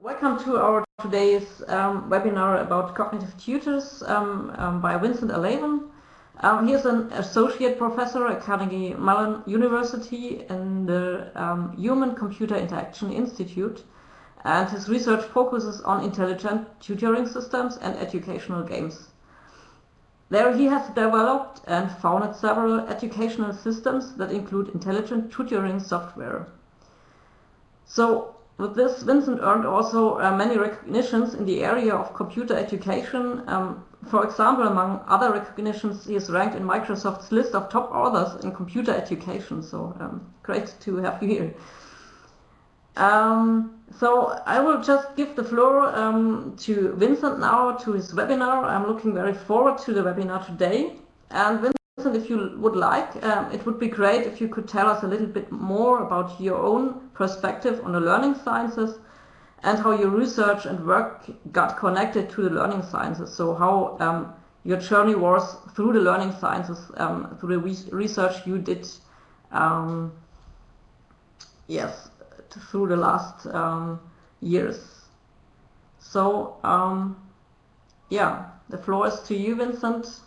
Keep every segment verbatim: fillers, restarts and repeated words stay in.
Welcome to our today's um, webinar about cognitive tutors um, um, by Vincent Alaven. Um, he is an associate professor at Carnegie Mellon University in the um, Human Computer Interaction Institute, and his research focuses on intelligent tutoring systems and educational games. There he has developed and founded several educational systems that include intelligent tutoring software. So with this, Vincent earned also uh, many recognitions in the area of computer education. Um, for example, among other recognitions, he is ranked in Microsoft's list of top authors in computer education. So um, great to have you here. Um, so I will just give the floor um, to Vincent now, to his webinar. I'm looking very forward to the webinar today. And Vincent, if you would like, um, it would be great if you could tell us a little bit more about your own perspective on the learning sciences and how your research and work got connected to the learning sciences. So how um, your journey was through the learning sciences, um, through the re research you did, um, yes, through the last um, years. So um, yeah, the floor is to you, Vincent.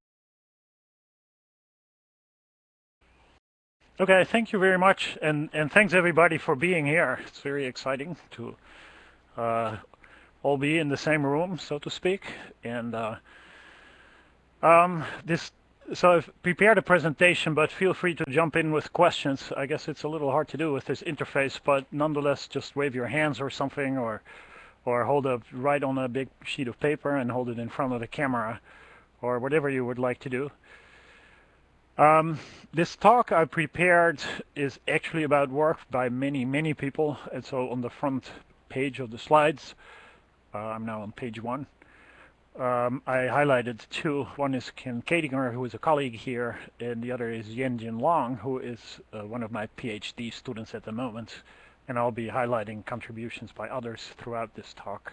Okay, thank you very much, and, and thanks everybody for being here. It's very exciting to uh, all be in the same room, so to speak. And uh, um, this, so I've prepared a presentation, but feel free to jump in with questions. I guess it's a little hard to do with this interface, but nonetheless, just wave your hands or something, or or hold up, write on a big sheet of paper and hold it in front of the camera, or whatever you would like to do. Um, this talk I prepared is actually about work by many, many people. And so on the front page of the slides, uh, I'm now on page one, um, I highlighted two. One is Ken Kadinger, who is a colleague here, and the other is Yanjin Long, who is uh, one of my PhD students at the moment. And I'll be highlighting contributions by others throughout this talk.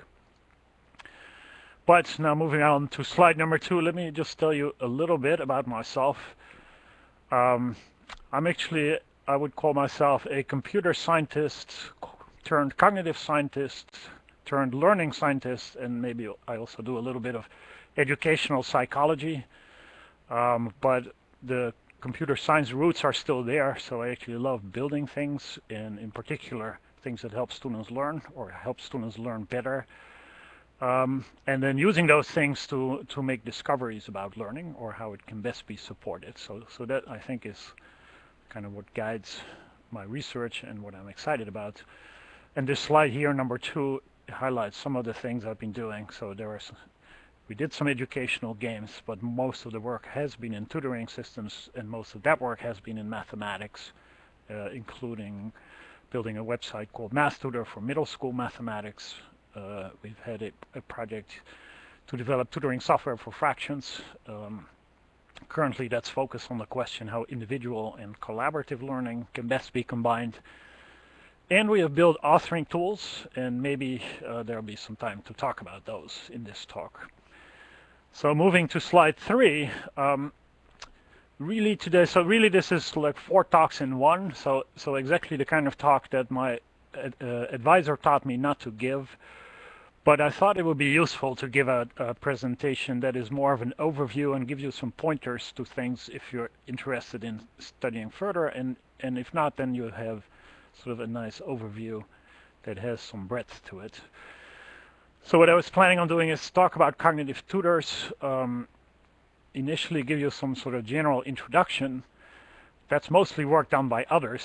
But now moving on to slide number two, let me just tell you a little bit about myself. Um, I'm actually, I would call myself a computer scientist turned cognitive scientist turned learning scientist, and maybe I also do a little bit of educational psychology. Um, but the computer science roots are still there, so I actually love building things, and in particular things that help students learn or help students learn better. Um, and then using those things to to make discoveries about learning or how it can best be supported. So so that I think is kind of what guides my research and what I'm excited about. And this slide here, number two, highlights some of the things I've been doing. So there was, we did some educational games, but most of the work has been in tutoring systems, and most of that work has been in mathematics, uh, including building a website called MathTutor for middle school mathematics. Uh, we've had a, a project to develop tutoring software for fractions. Um, currently, that's focused on the question how individual and collaborative learning can best be combined. And we have built authoring tools, and maybe uh, there'll be some time to talk about those in this talk. So moving to slide three, um, really today, so really this is like four talks in one. So, so exactly the kind of talk that my ad, uh, advisor taught me not to give. But I thought it would be useful to give a, a presentation that is more of an overview and give you some pointers to things if you're interested in studying further. And, and if not, then you have sort of a nice overview that has some breadth to it. So what I was planning on doing is talk about cognitive tutors, um, initially give you some sort of general introduction. That's mostly work done by others.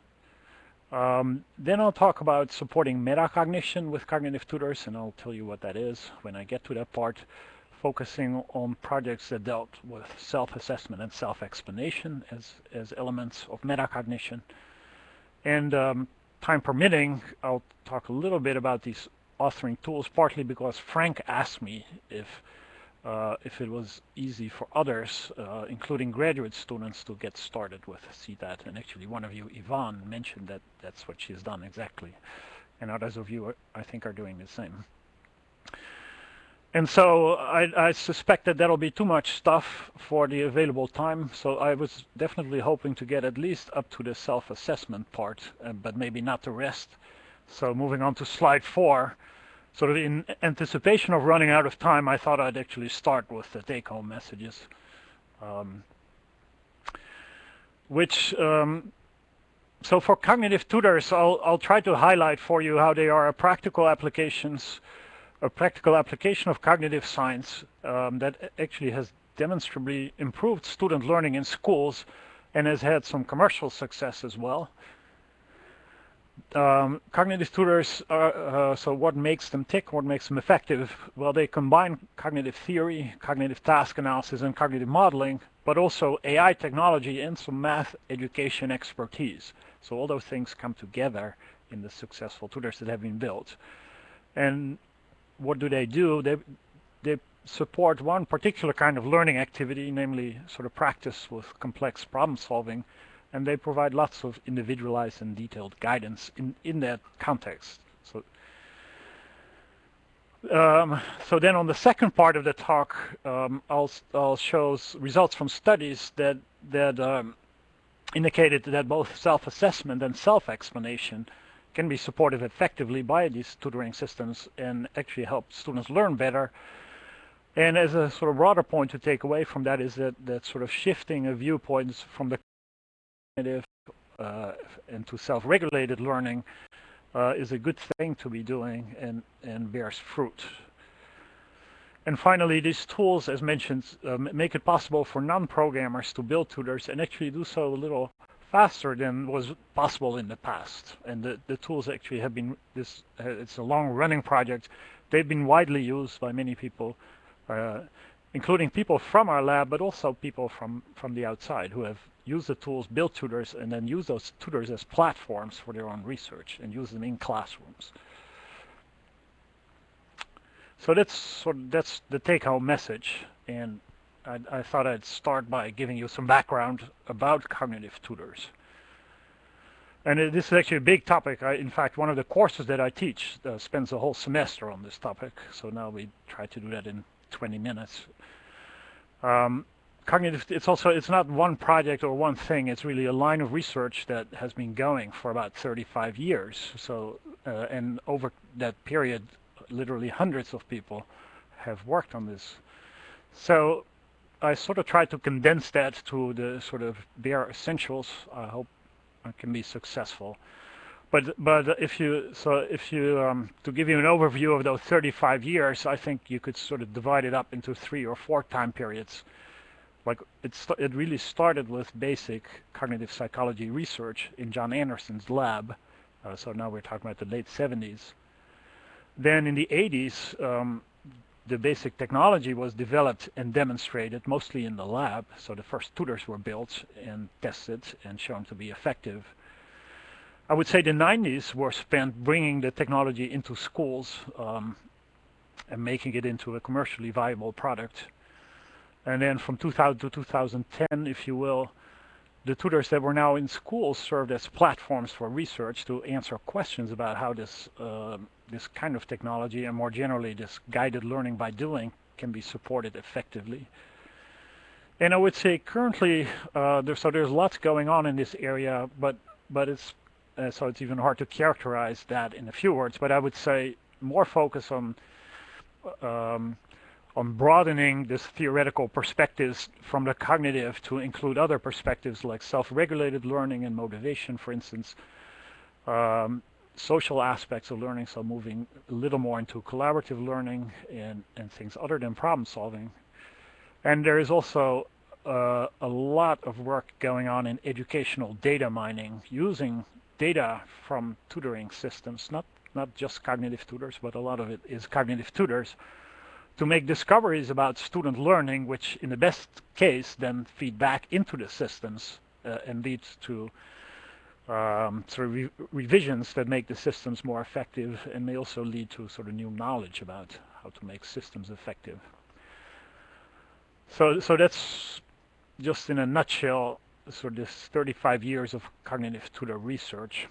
Um, then I'll talk about supporting metacognition with cognitive tutors, and I'll tell you what that is when I get to that part, focusing on projects that dealt with self-assessment and self-explanation as, as elements of metacognition. And um, time permitting, I'll talk a little bit about these authoring tools, partly because Frank asked me if Uh, if it was easy for others, uh, including graduate students, to get started with C T A T. And actually one of you, Yvonne, mentioned that that's what she's done exactly. And others of you, are, I think, are doing the same. And so I, I suspect that that'll be too much stuff for the available time. So I was definitely hoping to get at least up to the self-assessment part, uh, but maybe not the rest. So moving on to slide four, sort of in anticipation of running out of time, I thought I'd actually start with the take-home messages, um, which, um, so for cognitive tutors, I'll, I'll try to highlight for you how they are a practical applications, a practical application of cognitive science um, that actually has demonstrably improved student learning in schools and has had some commercial success as well. Um, cognitive tutors are, uh, so what makes them tick, what makes them effective? Well, they combine cognitive theory, cognitive task analysis, and cognitive modeling, but also A I technology and some math education expertise. So all those things come together in the successful tutors that have been built. And what do they do? They, they support one particular kind of learning activity, namely sort of practice with complex problem solving, and they provide lots of individualized and detailed guidance in, in that context. So, um, so then on the second part of the talk, um, I'll, I'll show results from studies that, that um, indicated that both self-assessment and self-explanation can be supported effectively by these tutoring systems and actually help students learn better. And as a sort of broader point to take away from that is that, that sort of shifting of viewpoints from the cognitive uh, and to self-regulated learning uh, is a good thing to be doing and, and bears fruit. And finally, these tools, as mentioned, uh, make it possible for non-programmers to build tutors and actually do so a little faster than was possible in the past. And the, the tools actually have been, this, uh, it's a long-running project. They've been widely used by many people, uh, including people from our lab, but also people from, from the outside who have used the tools, built tutors, and then use those tutors as platforms for their own research and use them in classrooms. So that's sort of, that's the take-home message, and I, I thought I'd start by giving you some background about cognitive tutors. And it, this is actually a big topic. I, in fact, one of the courses that I teach uh, spends a whole semester on this topic. So now we try to do that in twenty minutes. Um, cognitive, it's also, it's not one project or one thing. It's really a line of research that has been going for about thirty-five years. So, uh, and over that period, literally hundreds of people have worked on this. So I sort of tried to condense that to the sort of bare essentials. I hope I can be successful. But but if you so if you um, to give you an overview of those thirty-five years, I think you could sort of divide it up into three or four time periods. Like it it really started with basic cognitive psychology research in John Anderson's lab. Uh, so now we're talking about the late seventies. Then in the eighties, um, the basic technology was developed and demonstrated mostly in the lab. So the first tutors were built and tested and shown to be effective. I would say the nineties were spent bringing the technology into schools um, and making it into a commercially viable product. And then from two thousand to two thousand ten, if you will, the tutors that were now in schools served as platforms for research to answer questions about how this uh, this kind of technology and more generally this guided learning by doing can be supported effectively. And I would say currently, uh, there, so there's lots going on in this area, but but it's uh, so it's even hard to characterize that in a few words. But I would say more focus on um, on broadening this theoretical perspectives from the cognitive to include other perspectives like self-regulated learning and motivation, for instance, um, social aspects of learning, so moving a little more into collaborative learning and, and things other than problem solving. And there is also uh, a lot of work going on in educational data mining, using data from tutoring systems, not, not just cognitive tutors, but a lot of it is cognitive tutors, to make discoveries about student learning, which in the best case then feed back into the systems uh, and lead to um, sort of re revisions that make the systems more effective and may also lead to sort of new knowledge about how to make systems effective. So, so that's just in a nutshell, sort of this thirty-five years of cognitive tutor research.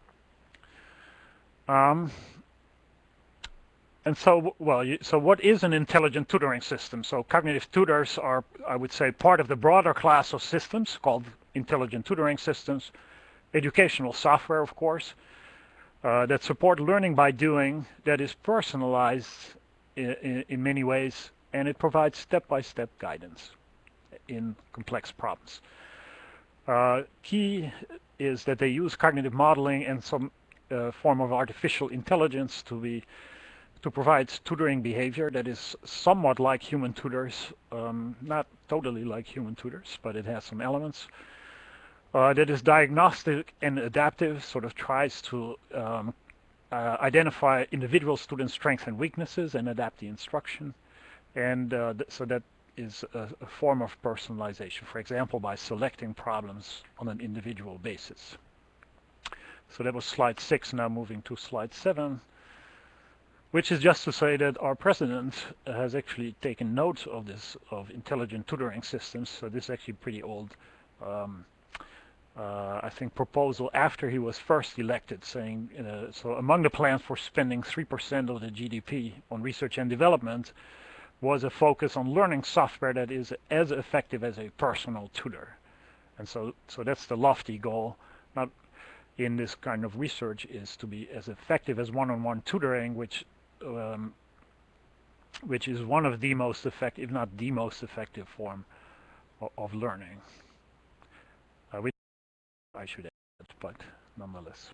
Um, And so, well, you, so what is an intelligent tutoring system? So cognitive tutors are, I would say, part of the broader class of systems called intelligent tutoring systems, educational software, of course. uh, that support learning by doing, that is personalized in, in, in many ways, and it provides step-by-step guidance in complex problems. Uh, key is that they use cognitive modeling and some uh, form of artificial intelligence to be to provide tutoring behavior that is somewhat like human tutors, um, not totally like human tutors, but it has some elements. Uh, that is diagnostic and adaptive, sort of tries to um, uh, identify individual student strengths and weaknesses and adapt the instruction. And uh, th so that is a, a form of personalization, for example, by selecting problems on an individual basis. So that was slide six, now moving to slide seven, which is just to say that our president has actually taken note of this, of intelligent tutoring systems. So this is actually pretty old, um, uh, I think, proposal after he was first elected, saying, uh, so among the plans for spending three percent of the G D P on research and development was a focus on learning software that is as effective as a personal tutor. And so, so that's the lofty goal, not in this kind of research, is to be as effective as one-on-one tutoring, which um, which is one of the most effective, if not the most effective form of, of learning. Uh, which I should add, but nonetheless.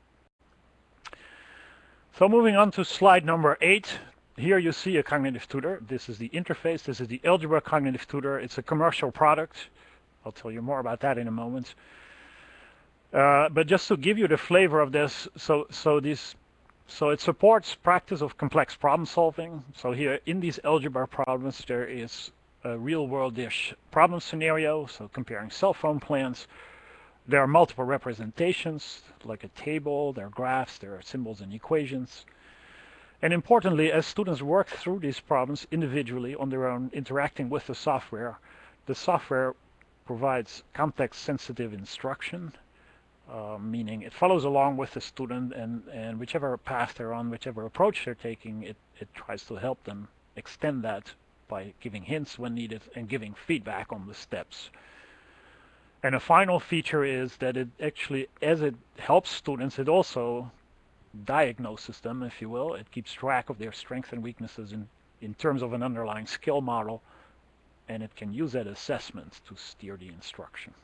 So moving on to slide number eight. Here you see a cognitive tutor. This is the interface. This is the Algebra Cognitive Tutor. It's a commercial product. I'll tell you more about that in a moment. Uh, but just to give you the flavor of this, so so these, so it supports practice of complex problem solving. So here in these algebra problems, there is a real-world-ish problem scenario. So comparing cell phone plans, there are multiple representations, like a table. There are graphs. There are symbols and equations. And importantly, as students work through these problems individually on their own, interacting with the software, the software provides context-sensitive instruction, uh, meaning it follows along with the student, and, and whichever path they're on, whichever approach they're taking, it, it tries to help them extend that by giving hints when needed and giving feedback on the steps. And a final feature is that it actually, as it helps students, it also diagnoses them, if you will. It keeps track of their strengths and weaknesses in, in terms of an underlying skill model, and it can use that assessment to steer the instruction.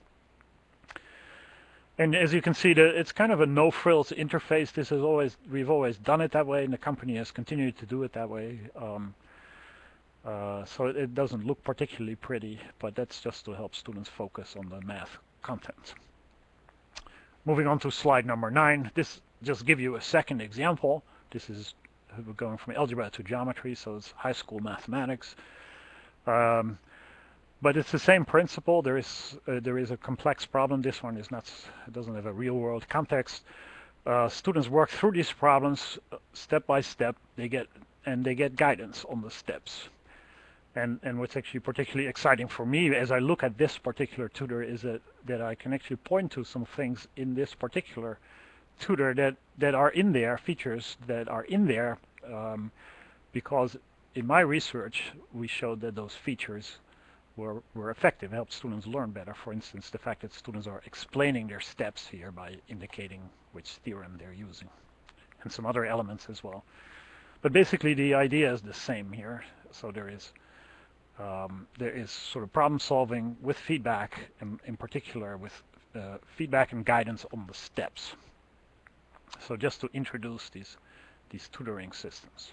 And as you can see, the, it's kind of a no-frills interface. This is always, we've always done it that way, and the company has continued to do it that way. Um, uh, so it, it doesn't look particularly pretty, but that's just to help students focus on the math content. Moving on to slide number nine. This just give you a second example. This is we're going from algebra to geometry, so it's high school mathematics. Um, but it's the same principle. There is uh, there is a complex problem. This one is not. It doesn't have a real-world context. Uh, students work through these problems uh, step by step. They get and they get guidance on the steps. And and what's actually particularly exciting for me as I look at this particular tutor is that that I can actually point to some things in this particular tutor that that are in there, features that are in there, um, because in my research we showed that those features were were effective, helped students learn better. For instance, the fact that students are explaining their steps here by indicating which theorem they're using, and some other elements as well. But basically the idea is the same here. So there is um, there is sort of problem solving with feedback, and in particular with uh, feedback and guidance on the steps. So just to introduce these, these tutoring systems.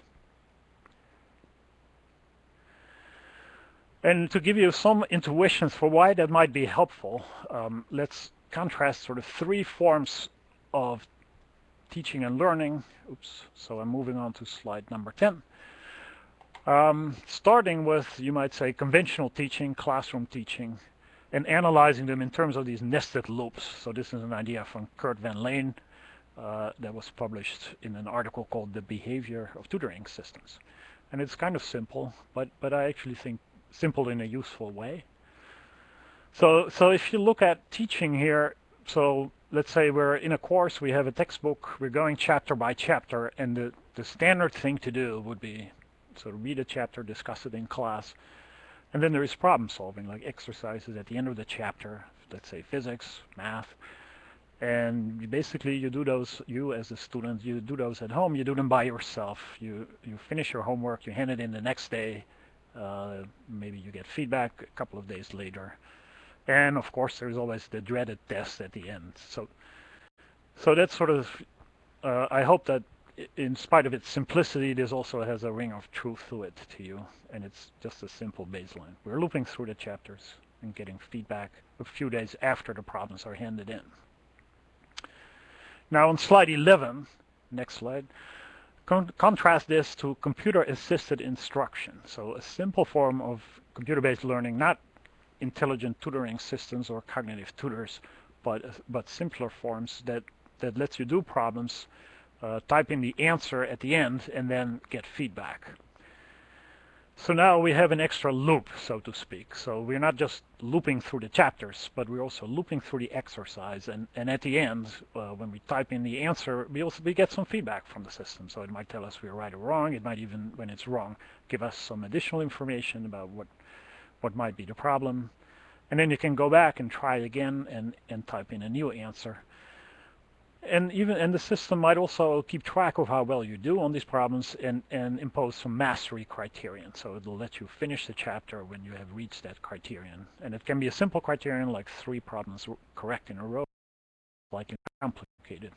And to give you some intuitions for why that might be helpful, um, let's contrast sort of three forms of teaching and learning. Oops, so I'm moving on to slide number ten. Um, starting with, you might say, conventional teaching, classroom teaching, and analyzing them in terms of these nested loops. So this is an idea from Kurt Van Leen uh, that was published in an article called The Behavior of Tutoring Systems. And it's kind of simple, but, but I actually think simple in a useful way. So, so if you look at teaching here, so let's say we're in a course, we have a textbook, we're going chapter by chapter, and the, the standard thing to do would be sort of read a chapter, discuss it in class, and then there is problem solving, like exercises at the end of the chapter, let's say physics, math, And you basically you do those, you as a student, you do those at home, you do them by yourself. You, you finish your homework, you hand it in the next day, uh, maybe you get feedback a couple of days later. And of course there's always the dreaded test at the end. So, so that's sort of, uh, I hope that in spite of its simplicity, this also has a ring of truth to it to you, and it's just a simple baseline. We're looping through the chapters and getting feedback a few days after the problems are handed in. Now on slide eleven, next slide, con contrast this to computer-assisted instruction. So a simple form of computer-based learning, not intelligent tutoring systems or cognitive tutors, but, but simpler forms that, that lets you do problems, uh, type in the answer at the end, and then get feedback. So now we have an extra loop, so to speak. So we're not just looping through the chapters, but we're also looping through the exercise. And, and at the end, uh, when we type in the answer, we also we get some feedback from the system. So it might tell us we're right or wrong. It might even, when it's wrong, give us some additional information about what, what might be the problem. And then you can go back and try again and, and type in a new answer. And even and the system might also keep track of how well you do on these problems and, and impose some mastery criterion. So it'll let you finish the chapter when you have reached that criterion. And it can be a simple criterion like three problems correct in a row, like complicated.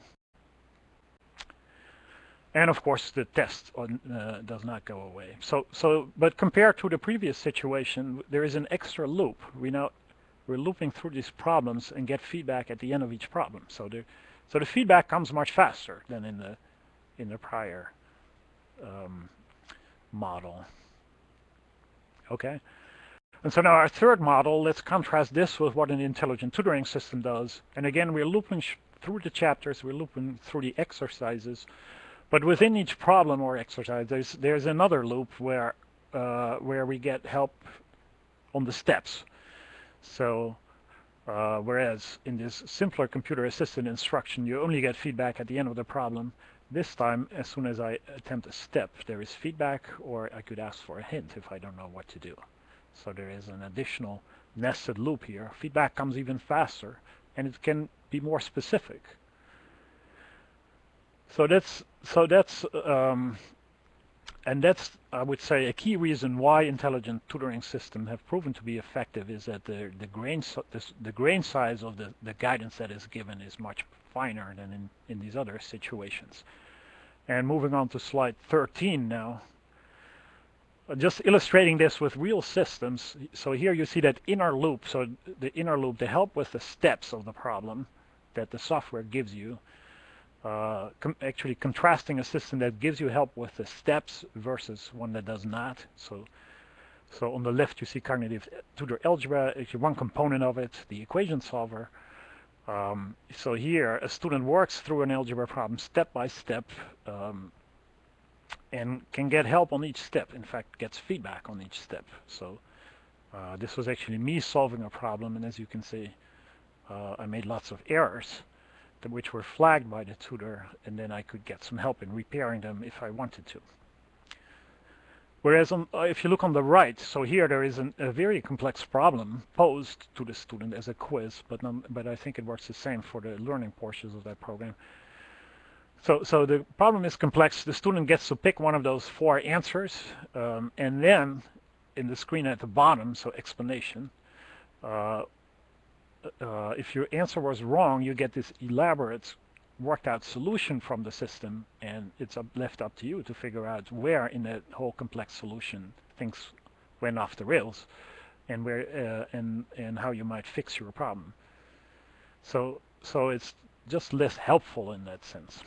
And of course the test uh, does not go away. So so but compared to the previous situation, there is an extra loop. We now we're looping through these problems and get feedback at the end of each problem. So there So the feedback comes much faster than in the in the prior um, model. Okay, and so now our third model, let's contrast this with what an intelligent tutoring system does. And again, we're looping through the chapters, we're looping through the exercises, but within each problem or exercise, there's there's another loop where uh, where we get help on the steps. So. Uh, whereas in this simpler computer-assisted instruction, you only get feedback at the end of the problem. This time, as soon as I attempt a step, there is feedback, or I could ask for a hint if I don't know what to do. So there is an additional nested loop here. Feedback comes even faster, and it can be more specific. So that's so that's um, and that's, I would say, a key reason why intelligent tutoring systems have proven to be effective is that the the grain the, the grain size of the the guidance that is given is much finer than in in these other situations. And moving on to slide thirteen now, just illustrating this with real systems. So here you see that inner loop. So the inner loop, the help with the steps of the problem that the software gives you. Uh, com actually contrasting a system that gives you help with the steps versus one that does not. So, so on the left you see cognitive tutor algebra, actually one component of it, the equation solver. Um, so here a student works through an algebra problem step by step um, and can get help on each step. In fact, gets feedback on each step. So uh, this was actually me solving a problem, and as you can see, uh, I made lots of errors, which were flagged by the tutor, and then I could get some help in repairing them if I wanted to. Whereas on, uh, if you look on the right, so here there is an, a very complex problem posed to the student as a quiz, but, um, but I think it works the same for the learning portions of that program. So, so the problem is complex. The student gets to pick one of those four answers, um, and then in the screen at the bottom, so explanation, uh, Uh, if your answer was wrong, you get this elaborate worked out solution from the system, and it's up, left up to you to figure out where in that whole complex solution things went off the rails, and where uh, and and how you might fix your problem. So so it's just less helpful in that sense.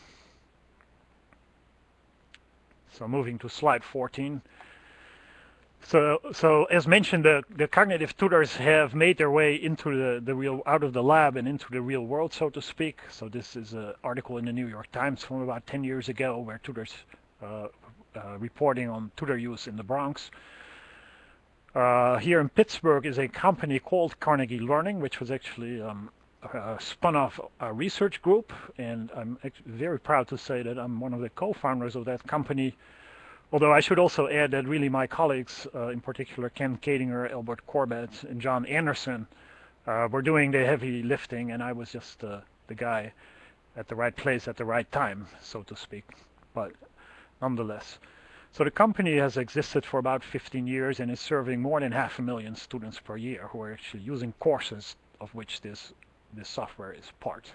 So moving to slide fourteen. So, so as mentioned, the, the cognitive tutors have made their way into the, the real, out of the lab and into the real world, so to speak. So this is an article in the New York Times from about ten years ago, where tutors uh, uh, reporting on tutor use in the Bronx. Uh, here in Pittsburgh is a company called Carnegie Learning, which was actually um, uh, spun off a research group, and I'm very proud to say that I'm one of the co-founders of that company. Although I should also add that really my colleagues, uh, in particular Ken Kadinger, Albert Corbett, and John Anderson, uh, were doing the heavy lifting, and I was just uh, the guy at the right place at the right time, so to speak, but nonetheless. So the company has existed for about fifteen years and is serving more than half a million students per year who are actually using courses of which this, this software is part.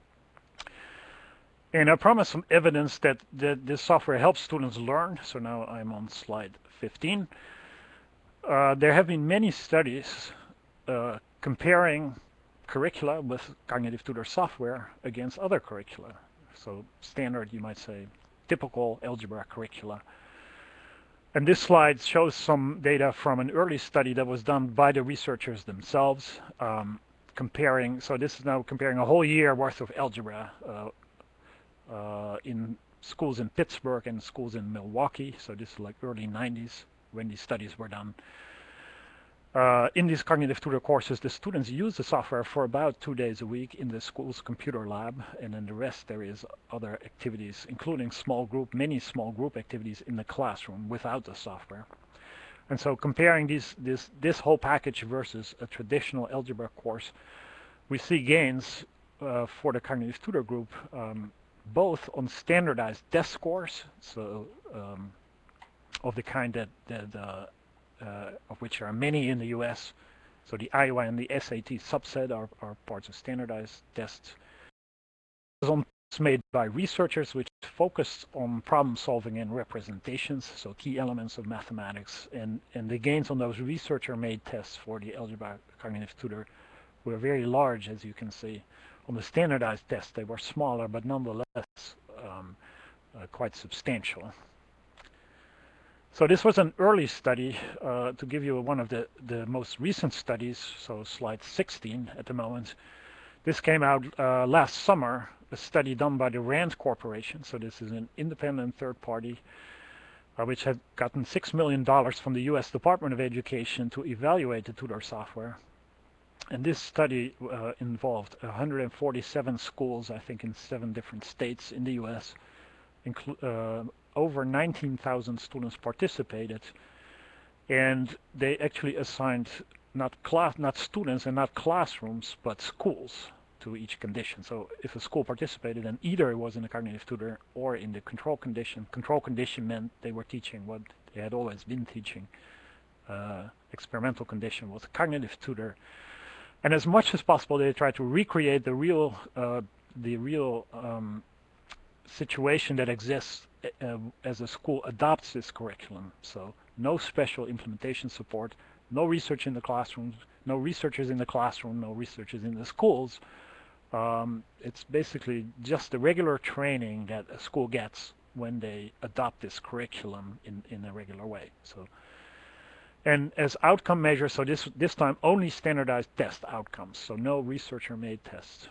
And I promised some evidence that, that this software helps students learn. So now I'm on slide fifteen. Uh, there have been many studies uh, comparing curricula with Cognitive Tutor software against other curricula. So standard, you might say, typical algebra curricula. And this slide shows some data from an early study that was done by the researchers themselves, um, comparing, so this is now comparing a whole year worth of algebra uh, uh, in schools in Pittsburgh and schools in Milwaukee. So this is like early nineties when these studies were done. Uh, in these Cognitive Tutor courses, the students use the software for about two days a week in the school's computer lab, and then the rest there is other activities, including small group, many small group activities in the classroom without the software. And so comparing these, this, this whole package versus a traditional algebra course, we see gains uh, for the Cognitive Tutor group, um, both on standardized test scores, so um, of the kind that, that uh, Uh, of which there are many in the U S. So the I O A and the S A T subset are, are parts of standardized tests. It's made by researchers which focused on problem solving and representations, so key elements of mathematics, and, and the gains on those researcher-made tests for the algebra Cognitive Tutor were very large, as you can see. On the standardized tests, they were smaller, but nonetheless um, uh, quite substantial. So this was an early study. Uh, to give you one of the, the most recent studies, so slide sixteen at the moment. This came out uh, last summer, a study done by the RAND Corporation. So this is an independent third party, uh, which had gotten six million dollars from the U S Department of Education to evaluate the tutor software. And this study uh, involved one hundred forty-seven schools, I think in seven different states in the U S, inclu uh, over nineteen thousand students participated, and they actually assigned not class, not students and not classrooms, but schools to each condition. So if a school participated, then either it was in the Cognitive Tutor or in the control condition. Control condition meant they were teaching what they had always been teaching. Uh, experimental condition was Cognitive Tutor, and as much as possible, they tried to recreate the real, uh, the real um, situation that exists Uh, as a school adopts this curriculum. So no special implementation support, no research in the classrooms, no researchers in the classroom, no researchers in the schools. Um, it's basically just the regular training that a school gets when they adopt this curriculum in, in a regular way. So, and as outcome measures, so this, this time only standardized test outcomes, so no researcher-made tests.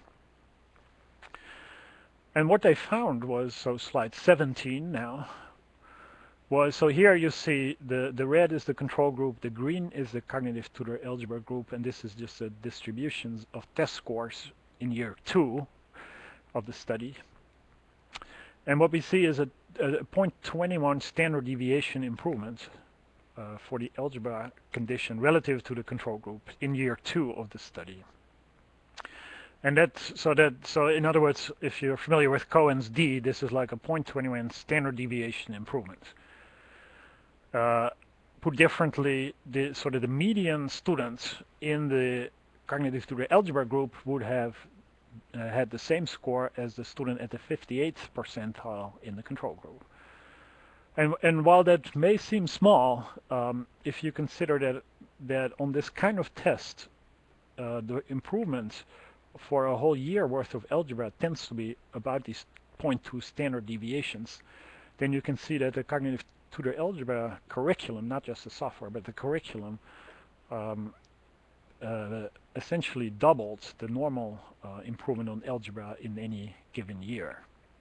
And what they found was, so slide seventeen now, was, so here you see the, the red is the control group, the green is the Cognitive Tutor algebra group, and this is just the distributions of test scores in year two of the study. And what we see is a, a zero point two one standard deviation improvement uh, for the algebra condition relative to the control group in year two of the study. And that, so that, so in other words, if you're familiar with Cohen's d, this is like a zero point two one standard deviation improvement. Uh, put differently, the sort of the median students in the Cognitive Tutor algebra group would have uh, had the same score as the student at the fifty-eighth percentile in the control group. And, and while that may seem small, um, if you consider that, that on this kind of test, uh, the improvement for a whole year worth of algebra tends to be about these zero point two standard deviations, then you can see that the Cognitive Tutor algebra curriculum, not just the software, but the curriculum, um, uh, essentially doubled the normal uh, improvement on algebra in any given year,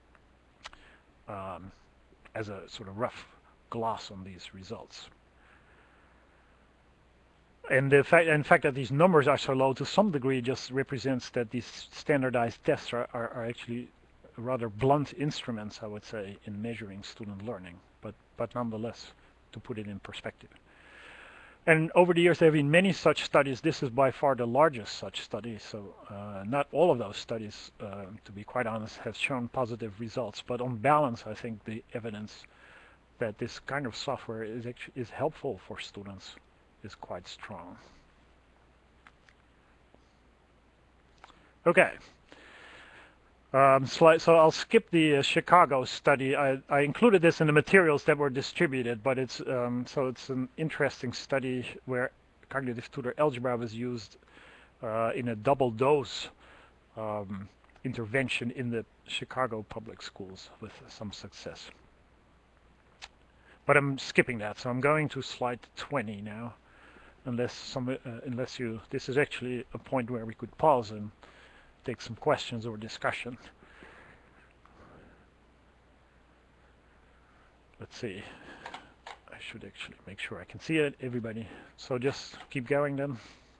um, as a sort of rough gloss on these results. And the fact, in fact, that these numbers are so low to some degree just represents that these standardized tests are, are, are actually rather blunt instruments, I would say, in measuring student learning, but, but nonetheless, to put it in perspective. And over the years, there have been many such studies. This is by far the largest such study. So uh, not all of those studies, uh, to be quite honest, have shown positive results. But on balance, I think the evidence that this kind of software is actually is helpful for students is quite strong. Okay. Um, slide, so I'll skip the uh, Chicago study. I, I included this in the materials that were distributed, but it's um, so it's an interesting study where cognitive tutor algebra was used uh, in a double dose um, intervention in the Chicago public schools with some success. But I'm skipping that, so I'm going to slide twenty now, unless some uh, unless you this is actually a point where we could pause and take some questions or discussion. Let's see. I should actually make sure I can see it, everybody. So just keep going then.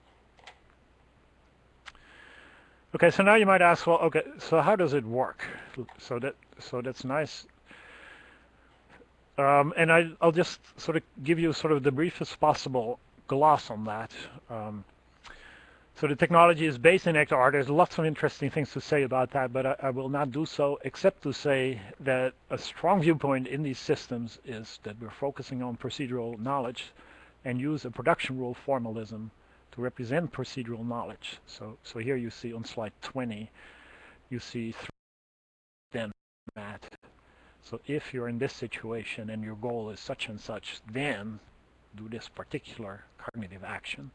Okay, so now you might ask, well, okay, so how does it work? So that so that's nice. Um, and I, I'll just sort of give you sort of the briefest possible gloss on that. Um, So the technology is based in ActRR. There's lots of interesting things to say about that, but I, I will not do so except to say that a strong viewpoint in these systems is that we're focusing on procedural knowledge and use a production rule formalism to represent procedural knowledge. So, so here you see on slide twenty, you see three then that. So if you're in this situation and your goal is such and such, then do this particular cognitive action.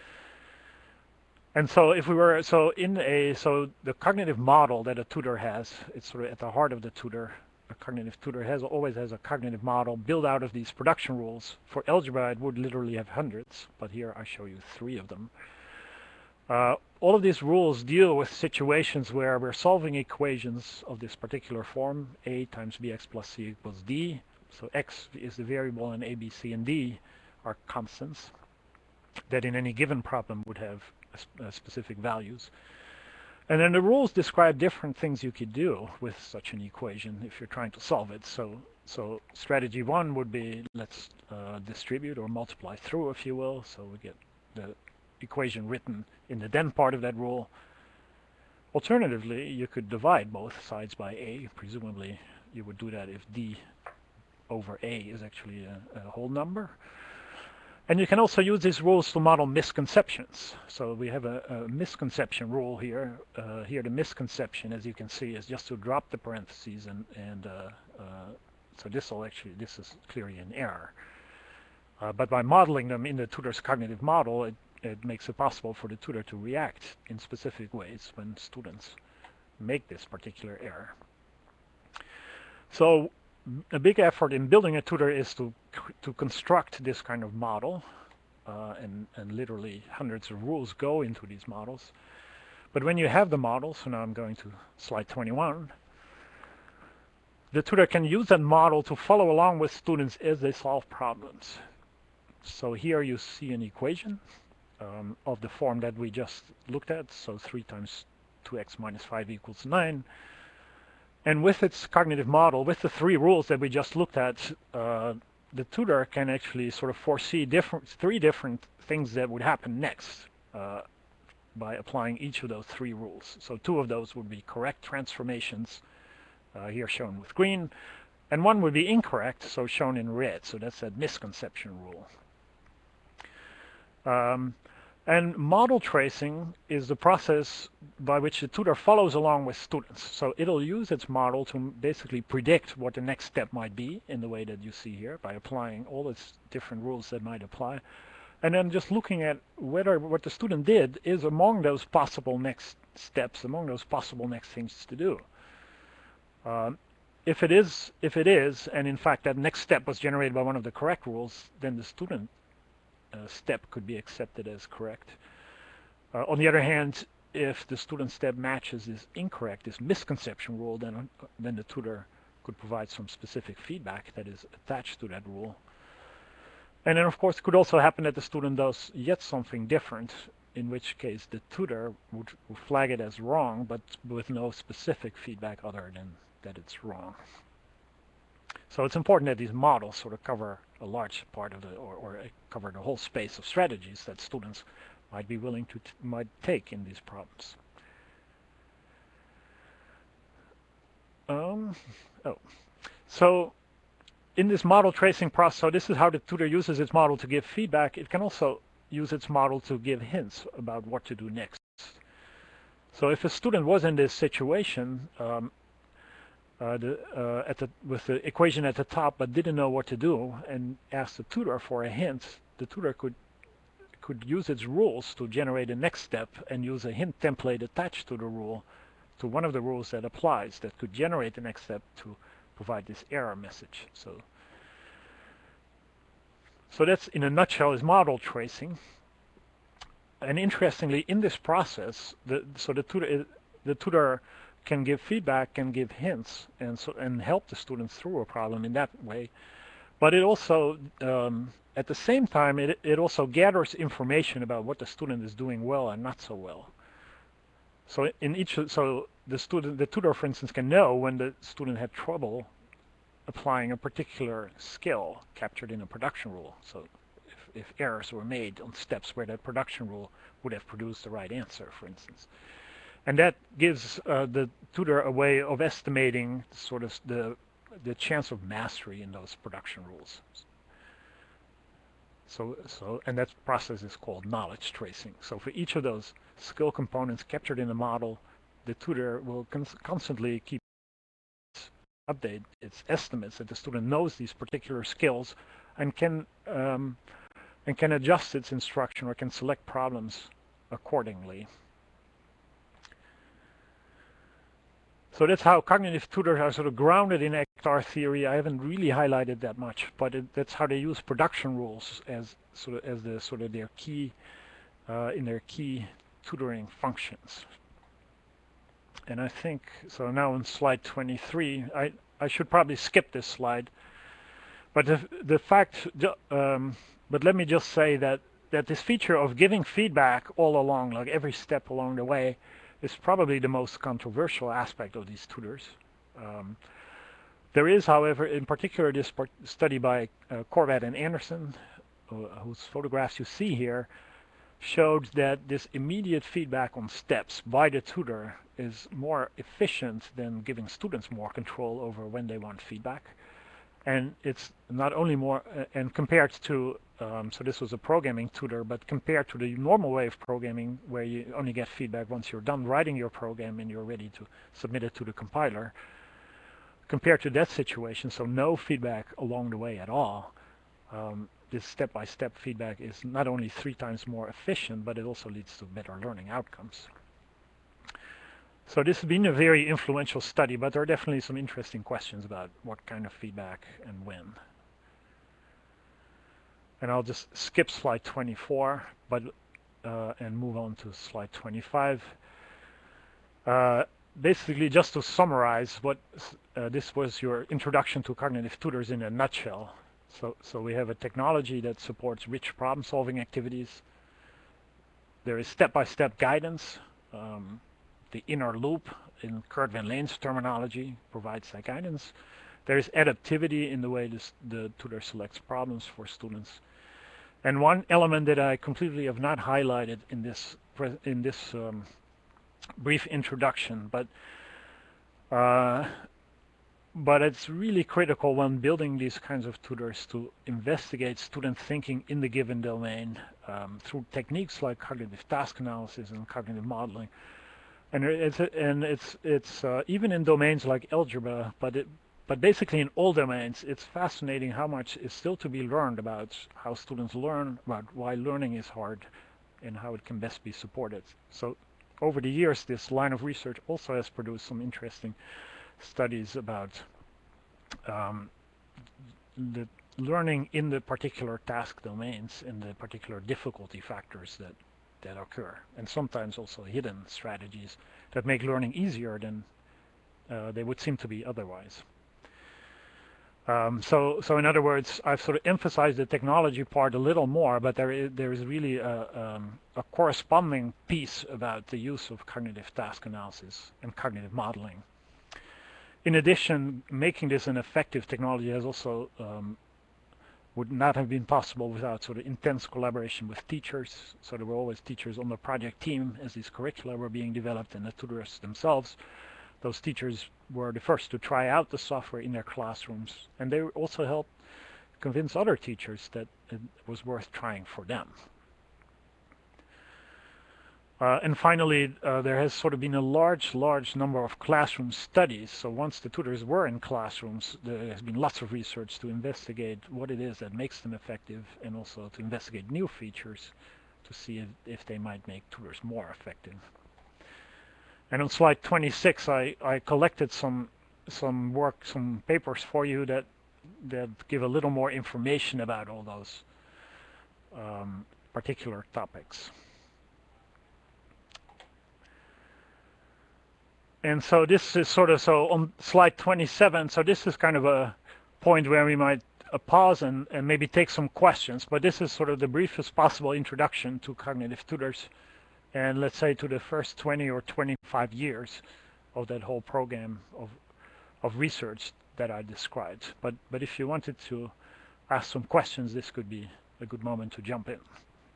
And so if we were, so in a, so the cognitive model that a tutor has, it's sort of at the heart of the tutor. A cognitive tutor has always has a cognitive model built out of these production rules. For algebra, it would literally have hundreds, but here I show you three of them. Uh, all of these rules deal with situations where we're solving equations of this particular form, a times bx plus c equals d. So x is the variable and a, b, c, and d are constants that in any given problem would have Uh, specific values. And then the rules describe different things you could do with such an equation if you're trying to solve it. So, so strategy one would be let's uh, distribute or multiply through, if you will. So we get the equation written in the then part of that rule. Alternatively, you could divide both sides by a. Presumably, you would do that if d over a is actually a, a whole number. And you can also use these rules to model misconceptions. So we have a, a misconception rule here. Uh, here the misconception, as you can see, is just to drop the parentheses, and, and uh, uh, so this will actually, this is clearly an error. Uh, but by modeling them in the tutor's cognitive model, it, it makes it possible for the tutor to react in specific ways when students make this particular error. So a big effort in building a tutor is to to construct this kind of model, uh, and, and literally hundreds of rules go into these models. But when you have the model, so now I'm going to slide twenty-one, the tutor can use that model to follow along with students as they solve problems. So here you see an equation um, of the form that we just looked at, so three times two x minus five equals nine. And with its cognitive model, with the three rules that we just looked at, uh, the tutor can actually sort of foresee different, three different things that would happen next uh, by applying each of those three rules. So two of those would be correct transformations, uh, here shown with green, and one would be incorrect, so shown in red. So that's that misconception rule. Um, And model tracing is the process by which the tutor follows along with students. So it'll use its model to basically predict what the next step might be in the way that you see here by applying all its different rules that might apply. And then just looking at whether what the student did is among those possible next steps, among those possible next things to do. Um, if it is, if it is, and in fact that next step was generated by one of the correct rules, then the student Uh, step could be accepted as correct. Uh, on the other hand, if the student step matches this incorrect, this misconception rule, then then the tutor could provide some specific feedback that is attached to that rule. And then, of course, it could also happen that the student does yet something different, in which case the tutor would flag it as wrong, but with no specific feedback other than that it's wrong. So it's important that these models sort of cover a large part of the, or, or cover the whole space of strategies that students might be willing to, t might take in these problems. Um, oh, so in this model tracing process, so this is how the tutor uses its model to give feedback. It can also use its model to give hints about what to do next. So if a student was in this situation, um, uh, the, uh, at the, with the equation at the top, but didn't know what to do, and asked the tutor for a hint, the tutor could could use its rules to generate a next step and use a hint template attached to the rule, to one of the rules that applies, that could generate the next step to provide this error message. So, so that's in a nutshell is model tracing. And interestingly, in this process, the, so the tutor, the tutor can give feedback, can give hints, and so and help the students through a problem in that way. But it also, um, at the same time, it it also gathers information about what the student is doing well and not so well. So in each, so the student, the tutor, for instance, can know when the student had trouble applying a particular skill captured in a production rule. So if, if errors were made on steps where that production rule would have produced the right answer, for instance. And that gives uh, the tutor a way of estimating sort of the, the chance of mastery in those production rules. So, so, and that process is called knowledge tracing. So for each of those skill components captured in the model, the tutor will cons constantly keep update its estimates that the student knows these particular skills and can um, and can adjust its instruction or can select problems accordingly. So that's how cognitive tutors are sort of grounded in ACT-R theory. I haven't really highlighted that much, but it, that's how they use production rules as sort of as the sort of their key uh, in their key tutoring functions. And I think so. Now on slide twenty-three, I I should probably skip this slide, but the the fact. Um, but let me just say that that this feature of giving feedback all along, like every step along the way, is probably the most controversial aspect of these tutors. Um, there is, however, in particular this study by uh, Korvat and Anderson, uh, whose photographs you see here, showed that this immediate feedback on steps by the tutor is more efficient than giving students more control over when they want feedback. And it's not only more, uh, and compared to, um, so this was a programming tutor, but compared to the normal way of programming where you only get feedback once you're done writing your program and you're ready to submit it to the compiler, compared to that situation, so no feedback along the way at all, um, this step-by-step feedback is not only three times more efficient, but it also leads to better learning outcomes. So this has been a very influential study, but there are definitely some interesting questions about what kind of feedback and when. And I'll just skip slide twenty-four, but uh, and move on to slide twenty-five. Uh, basically, just to summarize, what uh, this was your introduction to cognitive tutors in a nutshell. So, so we have a technology that supports rich problem-solving activities. There is step-by-step guidance. Um, the inner loop, in Kurt Van Leen's terminology, provides that guidance. There is adaptivity in the way this, the tutor selects problems for students. And one element that I completely have not highlighted in this in this um, brief introduction, but uh, But it's really critical when building these kinds of tutors to investigate student thinking in the given domain um, through techniques like cognitive task analysis and cognitive modeling. And it's and it's it's uh, even in domains like algebra, but it but basically in all domains, it's fascinating how much is still to be learned about how students learn, about why learning is hard, and how it can best be supported. So over the years, this line of research also has produced some interesting studies about um, the learning in the particular task domains and the particular difficulty factors that that occur, and sometimes also hidden strategies that make learning easier than uh, they would seem to be otherwise. Um, so, so in other words, I've sort of emphasized the technology part a little more, but there is there is really a, um, a corresponding piece about the use of cognitive task analysis and cognitive modeling in addition, making this an effective technology has also um, would not have been possible without sort of intense collaboration with teachers. So there were always teachers on the project team as these curricula were being developed, and the tutors themselves. Those teachers were the first to try out the software in their classrooms, and they also helped convince other teachers that it was worth trying for them. Uh, and finally, uh, there has sort of been a large, large number of classroom studies. So once the tutors were in classrooms, there has been lots of research to investigate what it is that makes them effective, and also to investigate new features to see if, if they might make tutors more effective. And on slide twenty-six, I, I collected some some work, some papers for you that that give a little more information about all those um, particular topics. And so this is sort of, so on slide twenty-seven, so this is kind of a point where we might uh, pause and, and maybe take some questions, but this is sort of the briefest possible introduction to cognitive tutors, and let's say to the first twenty or twenty-five years of that whole program of, of research that I described. But, but if you wanted to ask some questions, this could be a good moment to jump in.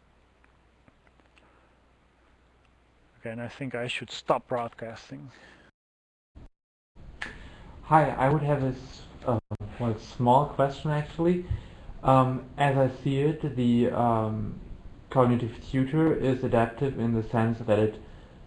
Okay, and I think I should stop broadcasting. Hi, I would have this uh, one small question actually. Um, as I see it, the um, cognitive tutor is adaptive in the sense that it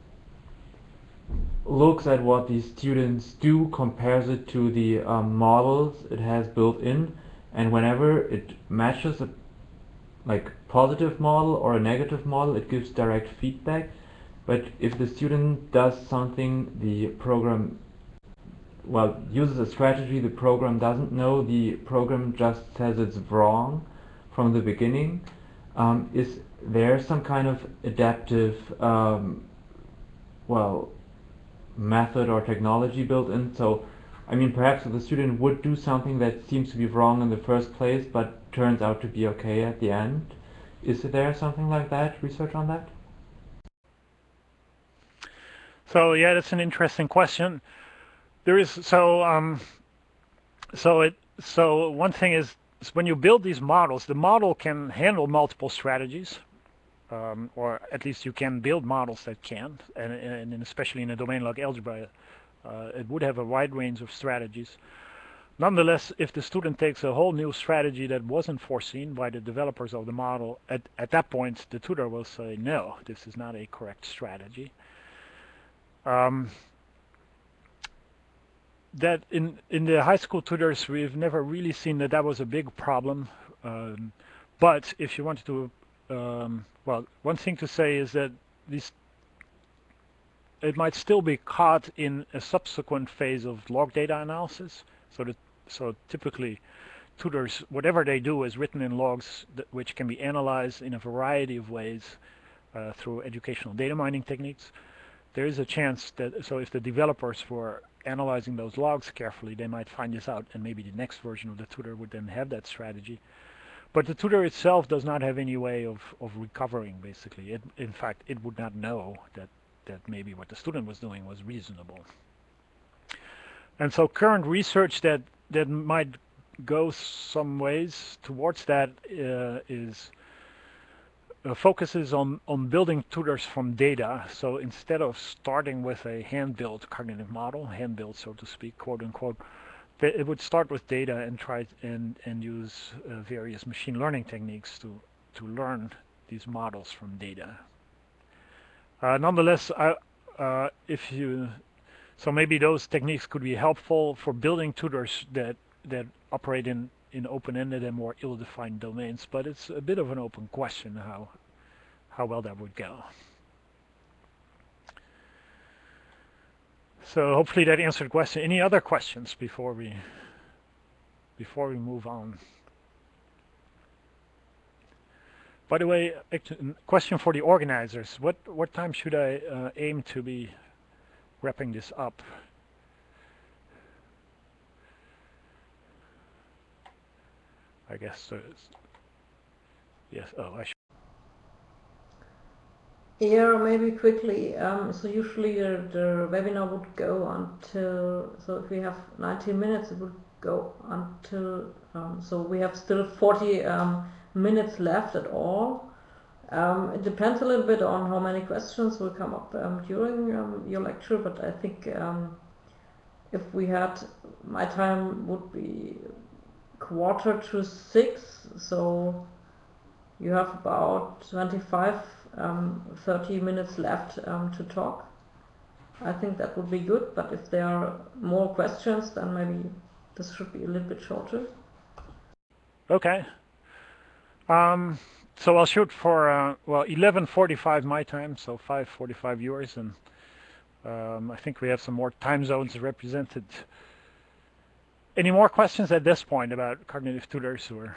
looks at what the students do, compares it to the um, models it has built in, and whenever it matches a like positive model or a negative model, it gives direct feedback. But if the student does something the program, well, uses a strategy the program doesn't know, the program just says it's wrong from the beginning, um, is there some kind of adaptive, um, well, method or technology built in? So, I mean, perhaps the student would do something that seems to be wrong in the first place, but turns out to be okay at the end. Is there something like that, research on that? So yeah, that's an interesting question. There is so um, so it so one thing is, is when you build these models, the model can handle multiple strategies, um, or at least you can build models that can, and, and especially in a domain like algebra, uh, it would have a wide range of strategies. Nonetheless, if the student takes a whole new strategy that wasn't foreseen by the developers of the model, at, at that point the tutor will say, no, this is not a correct strategy. Um, that in in the high school tutors, we've never really seen that that was a big problem. Um, but if you wanted to, um, well, one thing to say is that these it might still be caught in a subsequent phase of log data analysis. So that so typically, tutors, whatever they do is written in logs that, which can be analyzed in a variety of ways uh, through educational data mining techniques. There is a chance that, so if the developers were analyzing those logs carefully, they might find this out, and maybe the next version of the tutor would then have that strategy. But the tutor itself does not have any way of, of recovering, basically. It, in fact, it would not know that, that maybe what the student was doing was reasonable. And so current research that, that might go some ways towards that uh, is Uh, focuses on, on building tutors from data. So instead of starting with a hand-built cognitive model, hand-built so to speak, quote unquote, it would start with data and try and, and use uh, various machine learning techniques to, to learn these models from data. Uh, nonetheless, I, uh, if you, so maybe those techniques could be helpful for building tutors that, that operate in in open-ended and more ill-defined domains, but it's a bit of an open question how how well that would go. So hopefully that answered the question. Any other questions before we before we move on? By the way, a question for the organizers: What what time should I uh, aim to be wrapping this up? I guess so. Yes. Oh, I should. Yeah, maybe quickly. Um, so usually the, the webinar would go until, so if we have ninety minutes, it would go until, um, so we have still forty um, minutes left at all. Um, it depends a little bit on how many questions will come up um, during um, your lecture, but I think um, if we had, my time would be quarter to six, so you have about twenty-five, um, thirty minutes left um, to talk. I think that would be good, but if there are more questions, then maybe this should be a little bit shorter. Okay. Um, so I'll shoot for, uh, well, eleven forty-five my time, so five forty-five yours, and um, I think we have some more time zones represented. Any more questions at this point about cognitive tutors or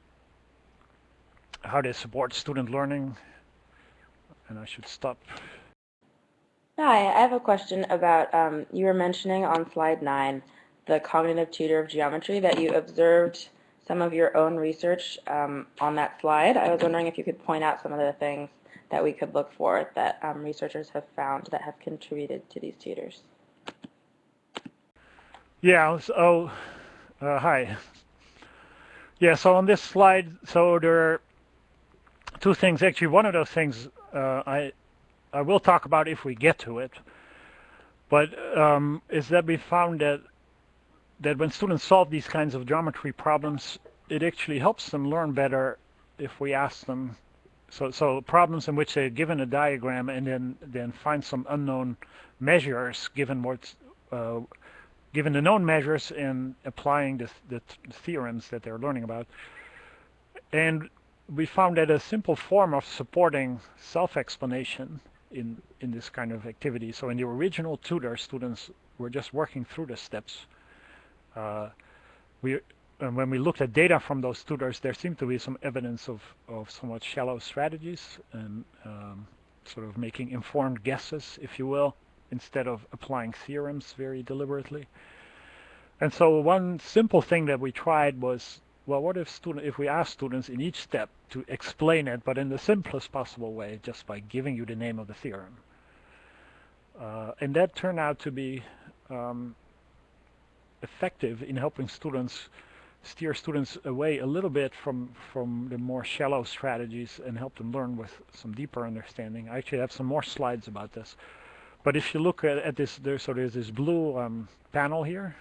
how they support student learning? And I should stop. Hi, I have a question about, um, you were mentioning on slide nine, the cognitive tutor of geometry, that you observed some of your own research um, on that slide. I was wondering if you could point out some of the things that we could look for that um, researchers have found that have contributed to these tutors. Yeah, so, uh, hi. Yeah, so on this slide, so there are two things. Actually, one of those things uh, I, I will talk about if we get to it, but um, is that we found that that when students solve these kinds of geometry problems, it actually helps them learn better if we ask them. So, so problems in which they're given a diagram and then then find some unknown measures given what's uh, given the known measures and applying the, the theorems that they're learning about. And we found that a simple form of supporting self-explanation in in this kind of activity. So in the original tutor, students were just working through the steps. Uh, we, and when we looked at data from those tutors, there seemed to be some evidence of, of somewhat shallow strategies and um, sort of making informed guesses, if you will, instead of applying theorems very deliberately. And so one simple thing that we tried was, well, what if student, if we ask students in each step to explain it, but in the simplest possible way, just by giving you the name of the theorem. Uh, and that turned out to be um, effective in helping students steer students away a little bit from from the more shallow strategies and help them learn with some deeper understanding. I actually have some more slides about this, but if you look at, at this, there, so there's this blue um, panel here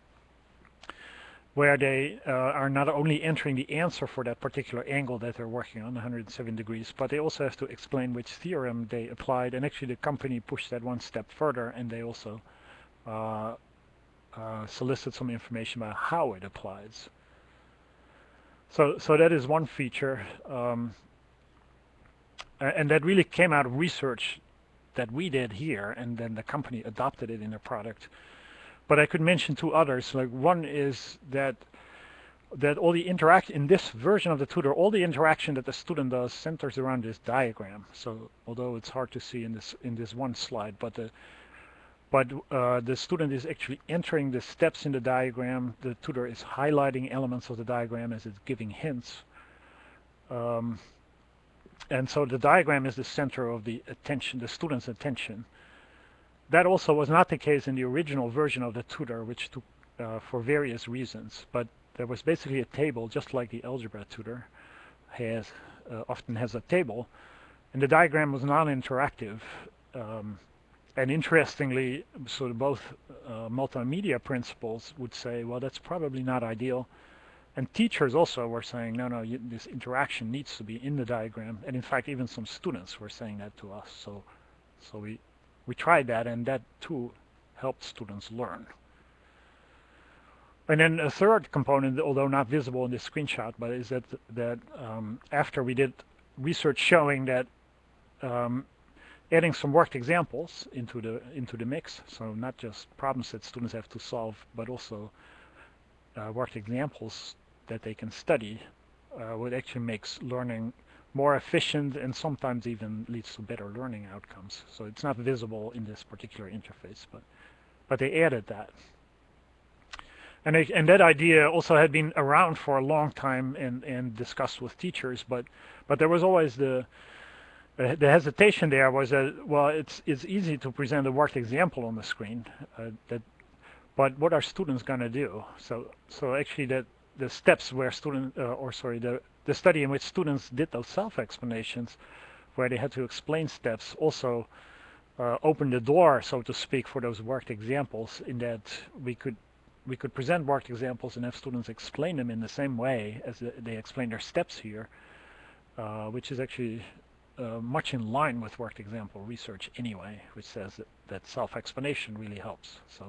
where they uh, are not only entering the answer for that particular angle that they're working on, one hundred seven degrees, but they also have to explain which theorem they applied. And actually the company pushed that one step further, and they also uh, Uh, solicit some information about how it applies. So, so that is one feature, um, and that really came out of research that we did here, and then the company adopted it in their product. But I could mention two others. Like one is that that all the interact in this version of the tutor, all the interaction that the student does centers around this diagram. So, although it's hard to see in this in this one slide, but the But uh, the student is actually entering the steps in the diagram. The tutor is highlighting elements of the diagram as it's giving hints. Um, and so the diagram is the center of the attention, the student's attention. That also was not the case in the original version of the tutor, which took uh, for various reasons. But there was basically a table, just like the algebra tutor has uh, often has a table. And the diagram was non-interactive. Um, And interestingly, sort of both uh, multimedia principals would say, well, that's probably not ideal. And teachers also were saying, no, no, you, this interaction needs to be in the diagram. And in fact, even some students were saying that to us. So, so we, we tried that, and that too helped students learn. And then a third component, although not visible in this screenshot, but is that, that um, after we did research showing that um, adding some worked examples into the into the mix, so not just problems that students have to solve, but also uh, worked examples that they can study, uh, what actually makes learning more efficient and sometimes even leads to better learning outcomes. So it's not visible in this particular interface, but but they added that. And they, and that idea also had been around for a long time and and discussed with teachers, but but there was always the Uh, the hesitation there was that, well, it's it's easy to present a worked example on the screen, uh, that, but what are students going to do? So so actually that the steps where student, uh, or sorry, the the study in which students did those self-explanations, where they had to explain steps, also uh, opened the door, so to speak, for those worked examples, in that we could we could present worked examples and have students explain them in the same way as the, they explain their steps here, uh, which is actually uh, much in line with worked example research anyway, which says that, that self-explanation really helps. So,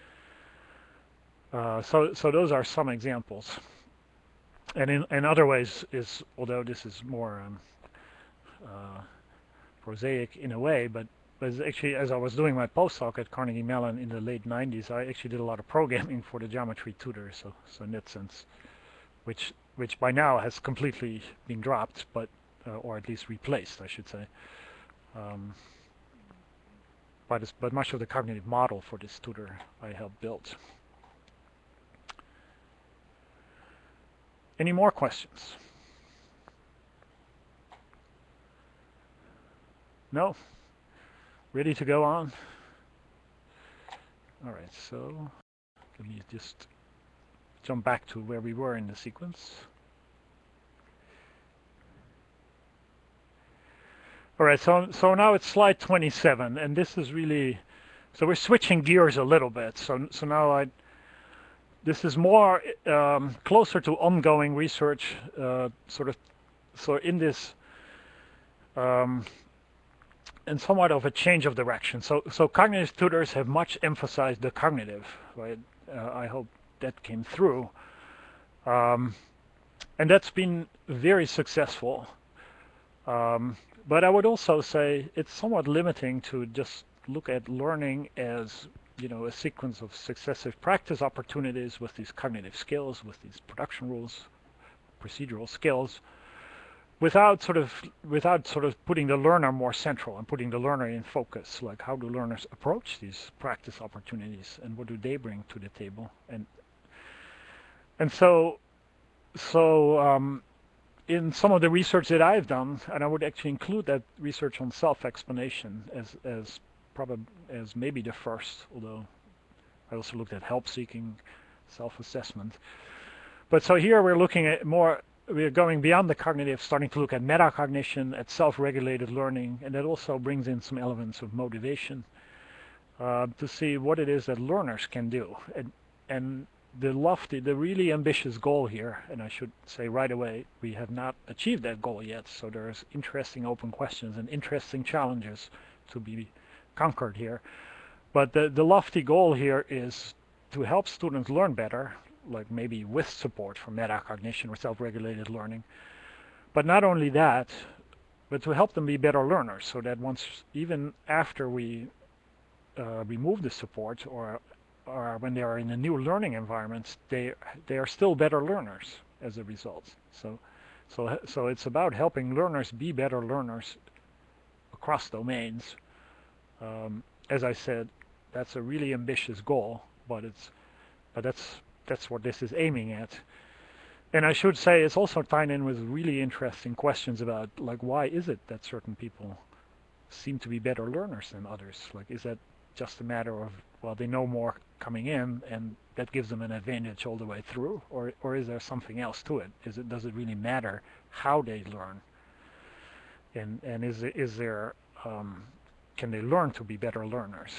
uh, so, so those are some examples. And in, in other ways is, although this is more um, uh, prosaic in a way, but But actually, as I was doing my postdoc at Carnegie Mellon in the late nineties, I actually did a lot of programming for the geometry tutor. So, so in that sense, which which by now has completely been dropped, but uh, or at least replaced, I should say. Um, but it's, but much of the cognitive model for this tutor I helped build. Any more questions? No? Ready to go on? All right, so let me just jump back to where we were in the sequence. All right, so so now it's slide twenty-seven, and this is really, so we're switching gears a little bit. So so now I, this is more um, closer to ongoing research, uh, sort of. So in this. Um, and somewhat of a change of direction. So, so cognitive tutors have much emphasized the cognitive, right? Uh, I hope that came through. Um, and that's been very successful. Um, but I would also say it's somewhat limiting to just look at learning as, you know, a sequence of successive practice opportunities with these cognitive skills, with these production rules, procedural skills, without sort of without sort of putting the learner more central and putting the learner in focus. Like, how do learners approach these practice opportunities, and what do they bring to the table? And and so so um, in some of the research that I've done, and I would actually include that research on self-explanation as as probably as maybe the first, although I also looked at help-seeking, self-assessment. But so here we're looking at more. We're going beyond the cognitive, starting to look at metacognition, at self-regulated learning, and that also brings in some elements of motivation uh, to see what it is that learners can do. And, and the lofty, the really ambitious goal here, and I should say right away, we have not achieved that goal yet, so there's interesting open questions and interesting challenges to be conquered here. But the, the lofty goal here is to help students learn better, like maybe with support from metacognition or self-regulated learning. But not only that, but to help them be better learners, so that once, even after we uh, remove the support, or, or when they are in a new learning environment, they they are still better learners as a result. So, so, so it's about helping learners be better learners across domains. Um, as I said, that's a really ambitious goal, but it's, but that's. That's what this is aiming at. And I should say it's also tied in with really interesting questions about, like, why is it that certain people seem to be better learners than others? Like, is that just a matter of, well, they know more coming in and that gives them an advantage all the way through? Or or is there something else to it? Is it does it really matter how they learn? And and is it, is there um, can they learn to be better learners?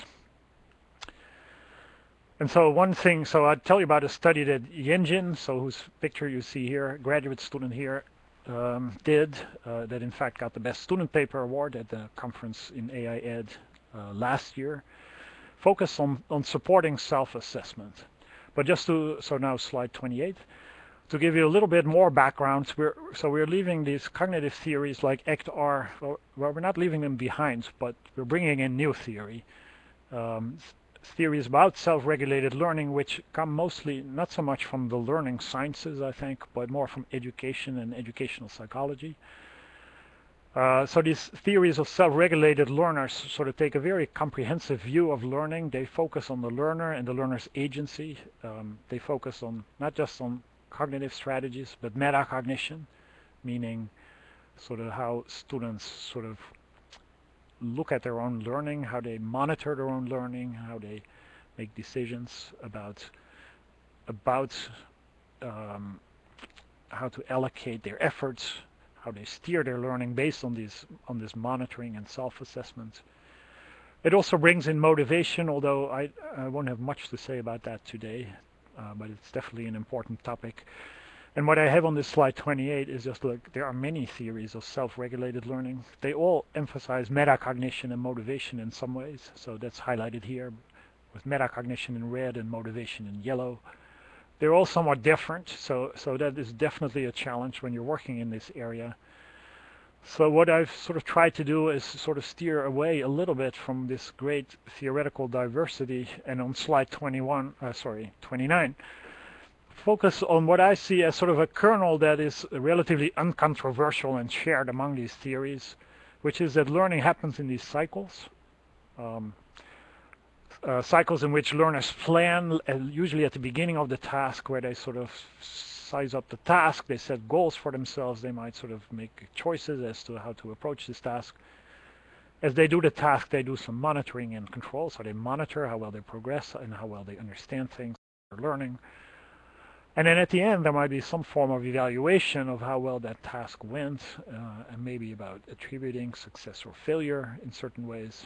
And so one thing, so I'd tell you about a study that Yenjin, so whose picture you see here, graduate student here, um, did, uh, that in fact got the Best Student Paper Award at the conference in A I Ed uh, last year, focused on, on supporting self-assessment. But just to, so now slide twenty-eight, to give you a little bit more background, we're, so we're leaving these cognitive theories like A C T R, well, we're not leaving them behind, but we're bringing in new theory. Um, theories about self-regulated learning, which come mostly not so much from the learning sciences, I think, but more from education and educational psychology. Uh, so these theories of self-regulated learners sort of take a very comprehensive view of learning. They focus on the learner and the learner's agency. Um, they focus on not just on cognitive strategies, but metacognition, meaning sort of how students sort of look at their own learning, how they monitor their own learning, how they make decisions about about um, how to allocate their efforts, how they steer their learning based on these on this monitoring and self-assessment. It also brings in motivation, although I, I won't have much to say about that today, uh, but it's definitely an important topic. And what I have on this slide twenty-eight is just like there are many theories of self-regulated learning. They all emphasize metacognition and motivation in some ways, so that's highlighted here with metacognition in red and motivation in yellow. They're all somewhat different, so, so that is definitely a challenge when you're working in this area. So what I've sort of tried to do is sort of steer away a little bit from this great theoretical diversity, and on slide twenty-one, uh, sorry, twenty-nine, focus on what I see as sort of a kernel that is relatively uncontroversial and shared among these theories, which is that learning happens in these cycles. Um, Uh, cycles in which learners plan, uh, usually at the beginning of the task, where they sort of size up the task, they set goals for themselves, they might sort of make choices as to how to approach this task. As they do the task, they do some monitoring and control, so they monitor how well they progress and how well they understand things they're learning. And then at the end, there might be some form of evaluation of how well that task went, uh, and maybe about attributing success or failure in certain ways.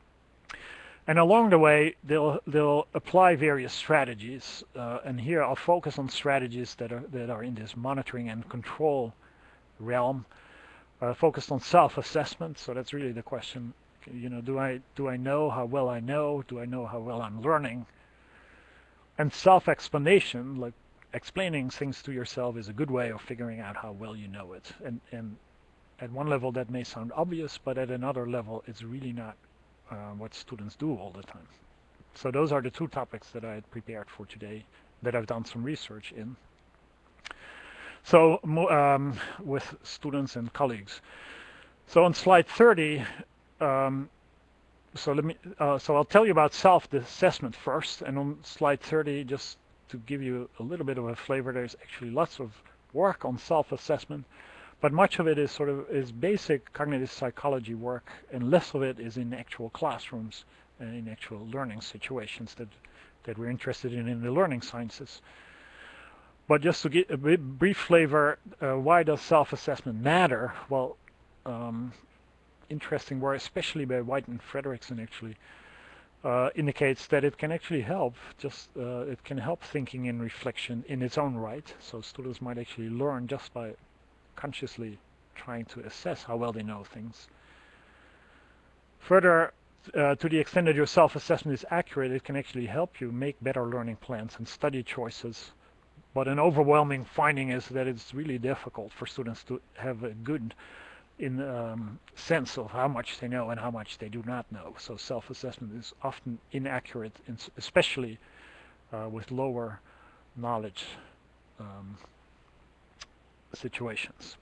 And along the way, they'll they'll apply various strategies, uh, and here I'll focus on strategies that are that are in this monitoring and control realm, uh, focused on self-assessment. So that's really the question. You know, do I do I know how well I know? Do I know how well I'm learning? And self-explanation, like explaining things to yourself, is a good way of figuring out how well you know it. And and at one level that may sound obvious, but at another level, it's really not. Uh, what students do all the time. So those are the two topics that I had prepared for today that I've done some research in. So um, with students and colleagues. So on slide thirty, um, so let me. Uh, so I'll tell you about self-assessment first, and on slide thirty, just to give you a little bit of a flavor, there's actually lots of work on self-assessment. But much of it is sort of is basic cognitive psychology work, and less of it is in actual classrooms and in actual learning situations that that we're interested in in the learning sciences. But just to get a bit brief flavor, uh, why does self-assessment matter? Well, um, interesting work, especially by White and Frederickson, actually uh, indicates that it can actually help. Just uh, it can help thinking and reflection in its own right. So students might actually learn just by consciously trying to assess how well they know things. Further, uh, to the extent that your self-assessment is accurate, it can actually help you make better learning plans and study choices. But an overwhelming finding is that it's really difficult for students to have a good in um, sense of how much they know and how much they do not know. So self-assessment is often inaccurate, in, especially uh, with lower knowledge um, situations.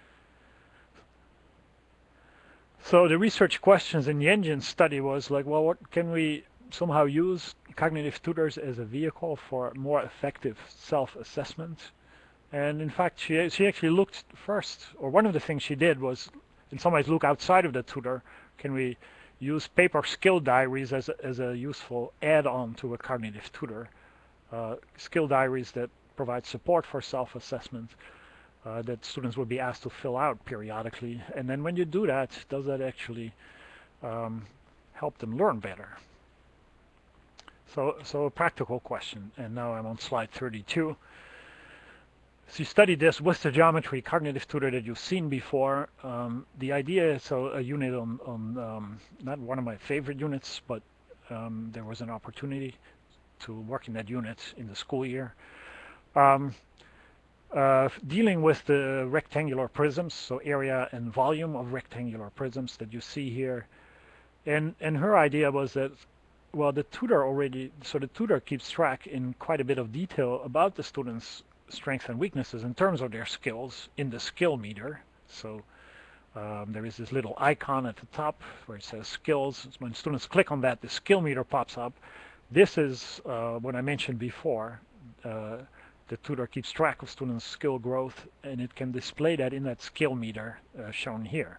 So the research questions in Yenjin's study was like, well, what can we somehow use cognitive tutors as a vehicle for more effective self-assessment? And in fact, she she actually looked first, or one of the things she did was, in some ways, look outside of the tutor. Can we use paper skill diaries as a, as a useful add-on to a cognitive tutor? Uh, skill diaries that provide support for self-assessment. Uh, that students would be asked to fill out periodically, and then when you do that, does that actually um, help them learn better? So, so a practical question, and now I'm on slide thirty-two. So you studied this with the geometry cognitive tutor that you've seen before. Um, the idea is so a unit on, on um, not one of my favorite units, but um, there was an opportunity to work in that unit in the school year. Um, Uh, dealing with the rectangular prisms, so area and volume of rectangular prisms that you see here. And and her idea was that, well, the tutor already, so the tutor keeps track in quite a bit of detail about the students' strengths and weaknesses in terms of their skills in the skill meter. So um, there is this little icon at the top where it says skills. When students click on that, the skill meter pops up. This is uh, what I mentioned before. Uh, the tutor keeps track of students' skill growth, and it can display that in that skill meter uh, shown here.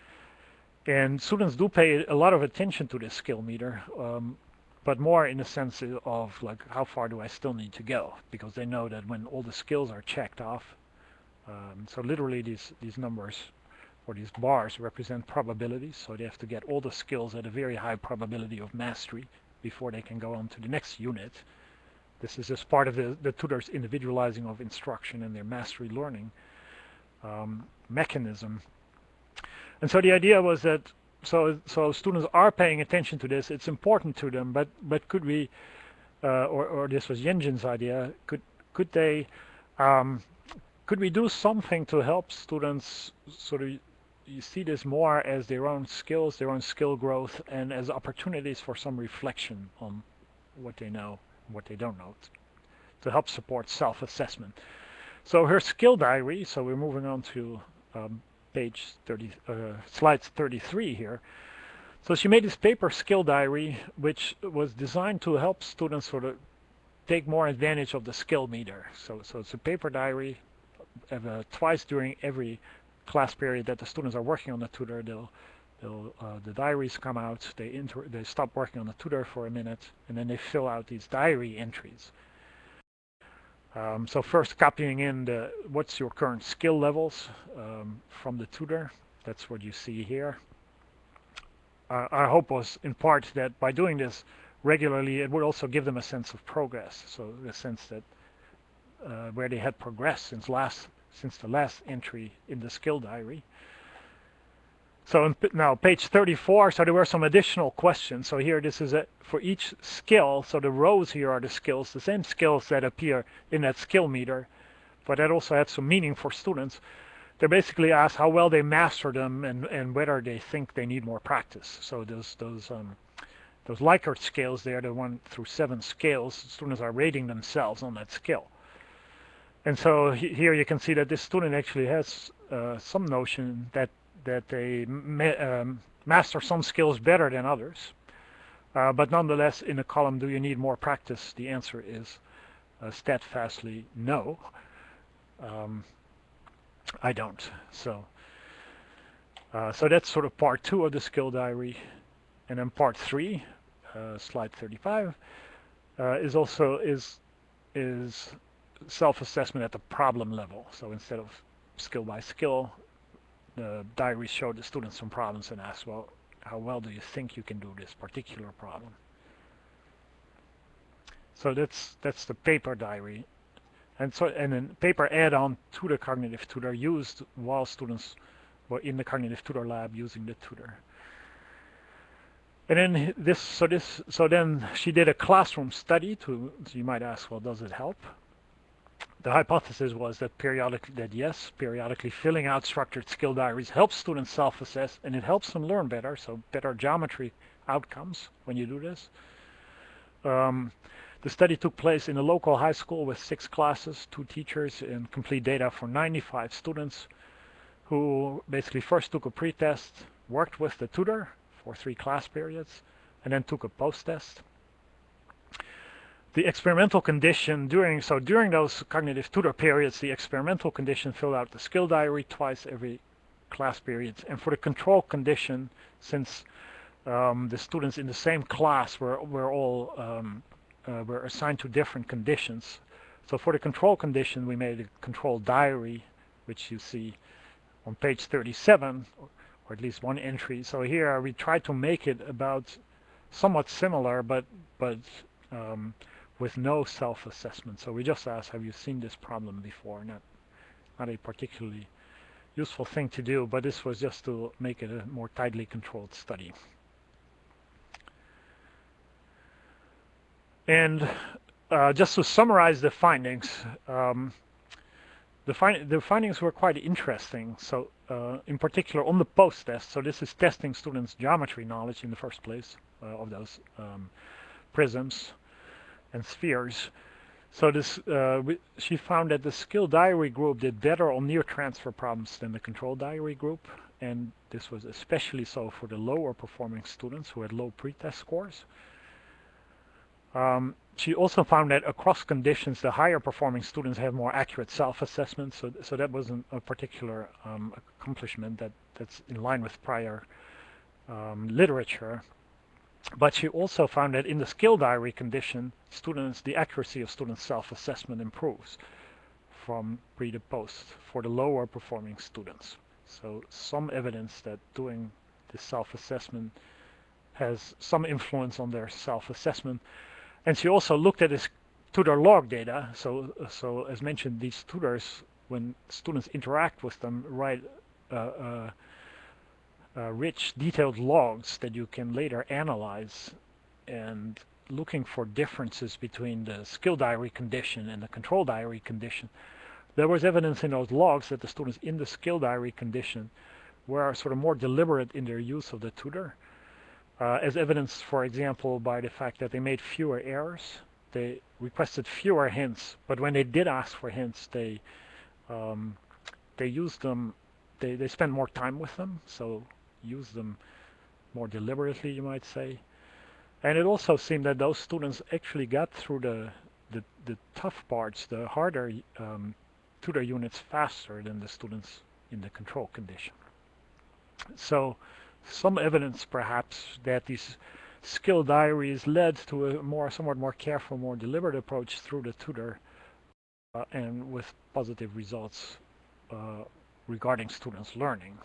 And students do pay a lot of attention to this skill meter, um, but more in the sense of like, how far do I still need to go? Because they know that when all the skills are checked off, um, so literally these, these numbers or these bars represent probabilities, so they have to get all the skills at a very high probability of mastery before they can go on to the next unit. This is just part of the, the tutor's individualizing of instruction and their mastery learning um, mechanism. And so the idea was that so so students are paying attention to this. It's important to them, but but could we, uh, or or this was Yenjin's idea, could could they, um, could we do something to help students sort of you see this more as their own skills, their own skill growth, and as opportunities for some reflection on what they know, what they don't know, to help support self-assessment. So her skill diary. So we're moving on to um, page thirty, uh, slides thirty-three here. So she made this paper skill diary, which was designed to help students sort of take more advantage of the skill meter. So, so it's a paper diary. Uh, twice during every class period that the students are working on the tutor, they'll, they'll uh, the diaries come out. They inter they stop working on the tutor for a minute, and then they fill out these diary entries. Um, so first copying in the what's your current skill levels um, from the tutor. That's what you see here. Uh, our hope was in part that by doing this regularly, it would also give them a sense of progress. So the sense that uh, where they had progressed since last since the last entry in the skill diary. So in, now page thirty-four, so there were some additional questions. So here this is a, for each skill, so the rows here are the skills, the same skills that appear in that skill meter, but that also had some meaning for students. They basically asked how well they master them and, and whether they think they need more practice. So those those um, those Likert scales there, the one through seven scales, students are rating themselves on that skill. And so he, here you can see that this student actually has uh, some notion that that they ma um, master some skills better than others. Uh, but nonetheless, in the column, do you need more practice? The answer is uh, steadfastly no. Um, I don't. So, uh, so that's sort of part two of the skill diary. And then part three, uh, slide thirty-five, uh, is also is is self-assessment at the problem level. So instead of skill by skill, the diary showed the students some problems and asked, well, how well do you think you can do this particular problem? So that's that's the paper diary. And so and then paper add-on to the cognitive tutor used while students were in the cognitive tutor lab using the tutor. And then this so this so then she did a classroom study to so you might ask, well, does it help? The hypothesis was that periodically, that yes, periodically filling out structured skill diaries helps students self-assess, and it helps them learn better, so better geometry outcomes when you do this. Um, the study took place in a local high school with six classes, two teachers, and complete data for ninety-five students who basically first took a pretest, worked with the tutor for three class periods, and then took a post-test. The experimental condition during, so during those cognitive tutor periods, the experimental condition filled out the skill diary twice every class period. And for the control condition, since um, the students in the same class were, were all um, uh, were assigned to different conditions. So for the control condition, we made a control diary, which you see on page thirty-seven, or, or at least one entry. So here we tried to make it about somewhat similar, but, but um, with no self-assessment. So we just asked, have you seen this problem before? Not, not a particularly useful thing to do, but this was just to make it a more tightly controlled study. And uh, just to summarize the findings, um, the, find the findings were quite interesting. So uh, in particular on the post-test, so this is testing students' geometry knowledge in the first place uh, of those um, prisms and spheres. So this, uh, we, she found that the skill diary group did better on near transfer problems than the control diary group, and this was especially so for the lower performing students who had low pretest scores. Um, she also found that across conditions, the higher performing students have more accurate self-assessment. So, so that wasn't a particular um, accomplishment that, that's in line with prior um, literature. But she also found that in the skill diary condition, students, the accuracy of students' self-assessment improves from pre to post for the lower performing students. So some evidence that doing this self-assessment has some influence on their self-assessment. And she also looked at this tutor log data. So, so as mentioned, these tutors, when students interact with them, write uh, uh, uh, rich, detailed logs that you can later analyze, and looking for differences between the skill diary condition and the control diary condition. There was evidence in those logs that the students in the skill diary condition were sort of more deliberate in their use of the tutor. Uh, as evidenced, for example, by the fact that they made fewer errors. They requested fewer hints, but when they did ask for hints, they um, they used them, they, they spent more time with them, so used them more deliberately, you might say. And it also seemed that those students actually got through the, the, the tough parts, the harder um, tutor units faster than the students in the control condition. So some evidence perhaps that these skill diaries led to a more, somewhat more careful, more deliberate approach through the tutor, uh, and with positive results uh, regarding students' learning.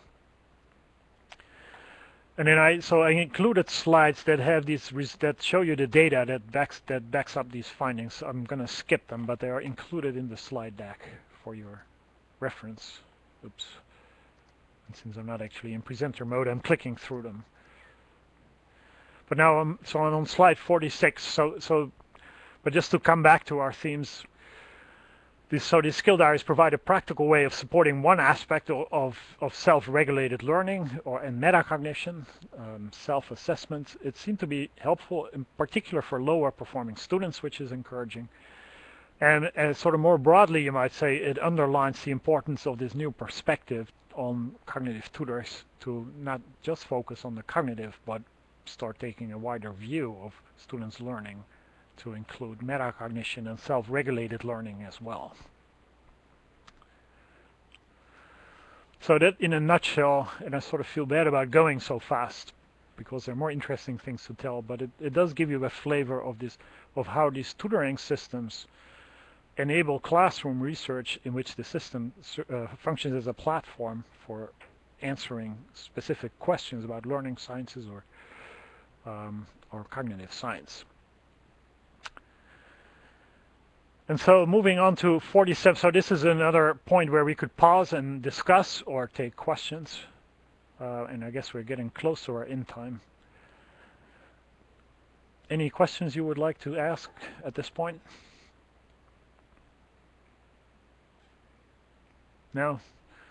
And then I, so I included slides that have these, that show you the data that backs, that backs up these findings. I'm going to skip them, but they are included in the slide deck for your reference. Oops. And since I'm not actually in presenter mode, I'm clicking through them. But now I'm, so I'm on slide forty-six. So, so, but just to come back to our themes, This, so these skill diaries provide a practical way of supporting one aspect of, of, of self-regulated learning or and metacognition, um, self-assessment. It seemed to be helpful in particular for lower performing students, which is encouraging. And, and sort of more broadly, you might say, it underlines the importance of this new perspective on cognitive tutors to not just focus on the cognitive, but start taking a wider view of students' learning, to include metacognition and self-regulated learning as well. So that in a nutshell, and I sort of feel bad about going so fast because there are more interesting things to tell, but it, it does give you a flavor of this, of how these tutoring systems enable classroom research in which the system uh, functions as a platform for answering specific questions about learning sciences or, um, or cognitive science. And so moving on to forty-seven, so this is another point where we could pause and discuss or take questions. Uh, and I guess we're getting close to our end time. Any questions you would like to ask at this point? No?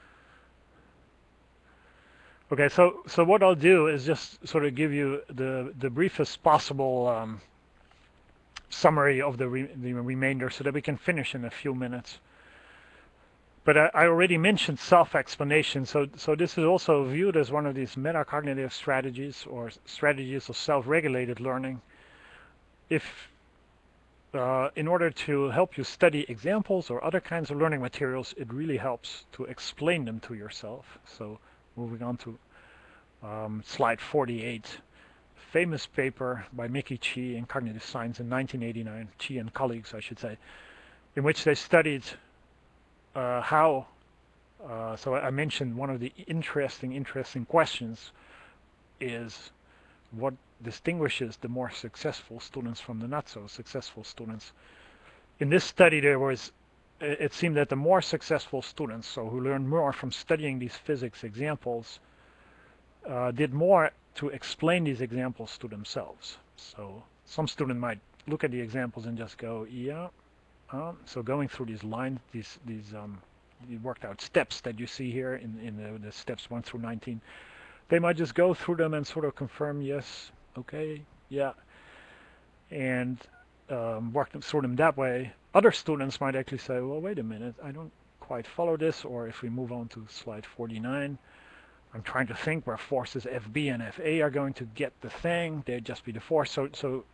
Okay, so, so what I'll do is just sort of give you the, the briefest possible um, summary of the, re the remainder so that we can finish in a few minutes. But I, I already mentioned self-explanation, so, so this is also viewed as one of these metacognitive strategies or strategies of self-regulated learning. If, uh, in order to help you study examples or other kinds of learning materials, it really helps to explain them to yourself. So moving on to um, slide forty-eight. Famous paper by Mickey Chi in Cognitive Science in nineteen eighty-nine, Chi and colleagues, I should say, in which they studied uh, how, uh, so I mentioned one of the interesting, interesting questions is what distinguishes the more successful students from the not so successful students. In this study, there was, it seemed that the more successful students, so who learned more from studying these physics examples, uh, did more to explain these examples to themselves. So some student might look at the examples and just go, yeah. Uh, so going through these lines, these these um, worked out steps that you see here in, in the, the steps one through nineteen, they might just go through them and sort of confirm, yes, okay, yeah, and um, work them, through them that way. Other students might actually say, well, wait a minute, I don't quite follow this. Or if we move on to slide forty-nine, I'm trying to think where forces F B and F A are going to get the thing. They'd just be the force. So, so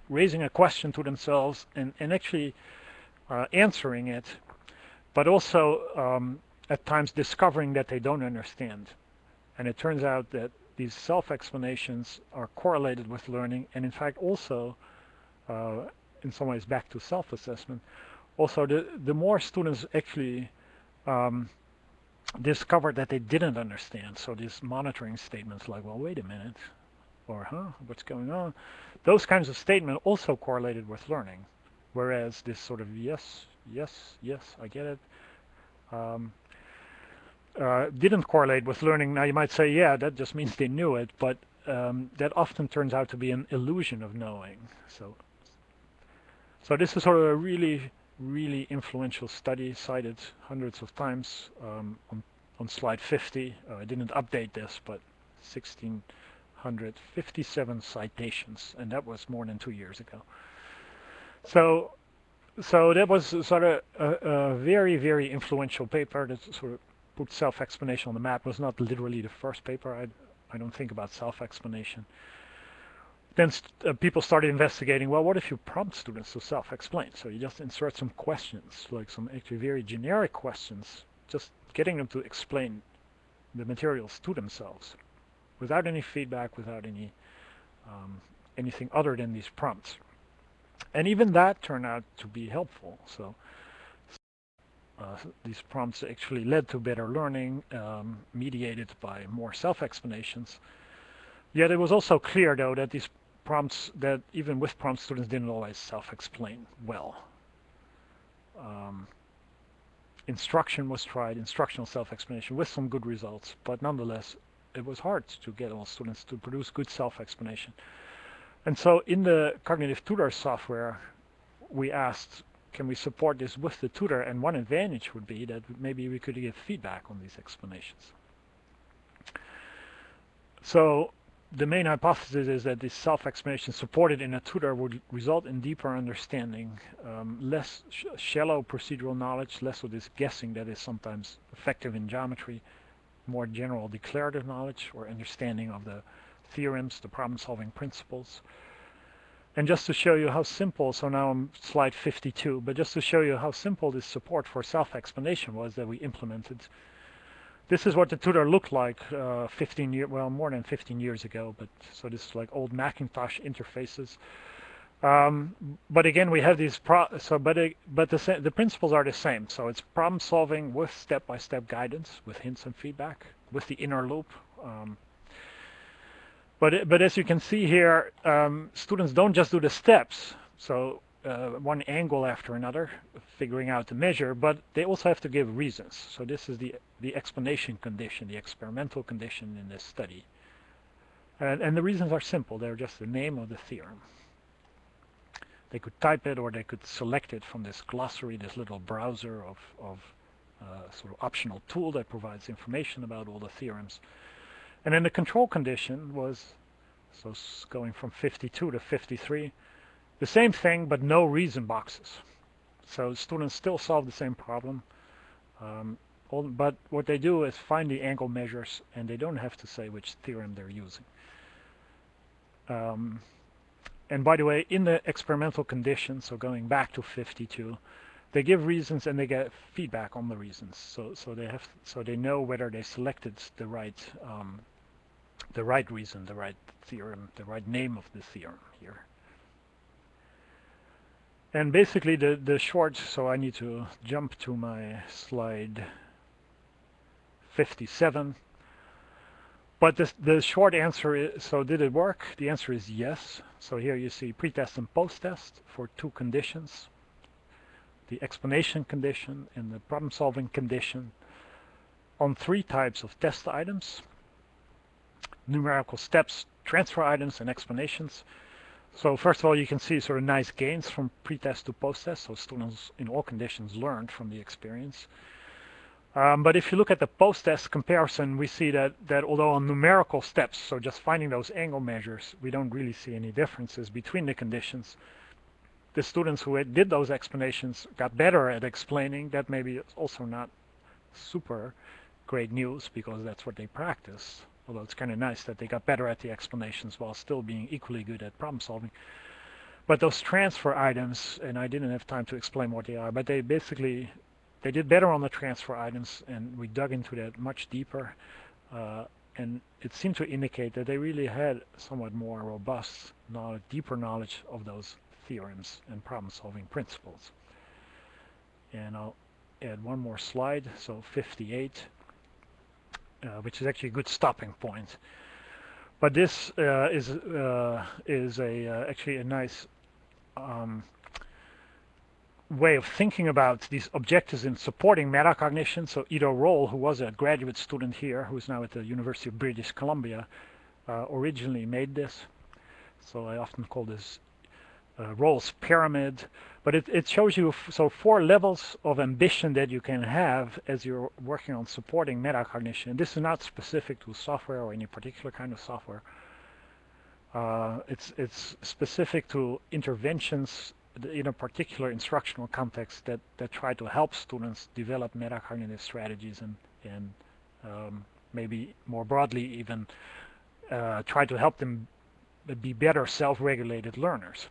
raising a question to themselves and, and actually uh, answering it, but also um, at times discovering that they don't understand. And it turns out that these self-explanations are correlated with learning, and in fact also, uh, in some ways back to self-assessment, also the, the more students actually um, discovered that they didn't understand, so these monitoring statements like, well, wait a minute, or huh, what's going on? Those kinds of statements also correlated with learning, whereas this sort of yes, yes, yes, I get it, um, uh, didn't correlate with learning. Now you might say, yeah, that just means they knew it, but um, that often turns out to be an illusion of knowing. So, so this is sort of a really, really influential study cited hundreds of times um, on, on slide fifty. Uh, I didn't update this, but sixteen fifty-seven citations, and that was more than two years ago. So, so that was sort of a, a very, very influential paper that sort of put self-explanation on the map. It was not literally the first paper. I, I don't think about self-explanation. Then st uh, people started investigating, well, what if you prompt students to self-explain? So you just insert some questions, like some actually very generic questions, just getting them to explain the materials to themselves, without any feedback, without any um, anything other than these prompts. And even that turned out to be helpful. So uh, these prompts actually led to better learning, um, mediated by more self-explanations. Yet it was also clear, though, that these prompts, that even with prompts, students didn't always self-explain well. Um, instruction was tried, instructional self-explanation, with some good results, but nonetheless, it was hard to get all students to produce good self-explanation. And so in the Cognitive Tutor software, we asked, can we support this with the tutor? And one advantage would be that maybe we could give feedback on these explanations. So the main hypothesis is that this self-explanation supported in a tutor would result in deeper understanding, um, less sh shallow procedural knowledge, less of this guessing that is sometimes effective in geometry, more general declarative knowledge or understanding of the theorems, the problem-solving principles. And just to show you how simple, so now I'm slide fifty-two, but just to show you how simple this support for self-explanation was that we implemented. This is what the tutor looked like uh, fifteen years, well, more than fifteen years ago, but so this is like old Macintosh interfaces. Um, but again, we have these, pro so but, it, but the, the principles are the same. So it's problem solving with step-by-step guidance, with hints and feedback, with the inner loop. Um, but, but as you can see here, um, students don't just do the steps, so uh, one angle after another, figuring out the measure, but they also have to give reasons. So this is the, the explanation condition, the experimental condition in this study. And, and the reasons are simple. They're just the name of the theorem. They could type it, or they could select it from this glossary, this little browser of, of uh, sort of optional tool that provides information about all the theorems. And then the control condition was, so going from fifty-two to fifty-three, the same thing, but no reason boxes. So students still solve the same problem, um, all, but what they do is find the angle measures, and they don't have to say which theorem they're using. Um, And by the way, in the experimental condition, so going back to fifty-two, they give reasons and they get feedback on the reasons. So, so they have, so they know whether they selected the right, um, the right reason, the right theorem, the right name of the theorem here. And basically, the the short. So I need to jump to my slide fifty-seven. But the, the short answer is, so did it work? The answer is yes. So here you see pre-test and post-test for two conditions. The explanation condition and the problem-solving condition on three types of test items. Numerical steps, transfer items, and explanations. So first of all, you can see sort of nice gains from pre-test to post-test. So students in all conditions learned from the experience. Um, but if you look at the post-test comparison, we see that, that although on numerical steps, so just finding those angle measures, we don't really see any differences between the conditions. The students who had, did those explanations got better at explaining. That maybe is also not super great news, because that's what they practice. Although it's kind of nice that they got better at the explanations while still being equally good at problem solving. but those transfer items, and I didn't have time to explain what they are, but they basically, they did better on the transfer items, and we dug into that much deeper. Uh, and it seemed to indicate that they really had somewhat more robust knowledge, deeper knowledge of those theorems and problem-solving principles. And I'll add one more slide, so fifty-eight, uh, which is actually a good stopping point. But this uh, is uh, is a uh, actually a nice um, way of thinking about these objectives in supporting metacognition. So Ido Roll, who was a graduate student here, who is now at the University of British Columbia, uh, originally made this. So I often call this uh, Roll's pyramid. But it, it shows you f so four levels of ambition that you can have as you're working on supporting metacognition. This is not specific to software or any particular kind of software. Uh, it's it's specific to interventions in a particular instructional context that that try to help students develop metacognitive strategies and and um, maybe more broadly even uh, try to help them be better self-regulated learners.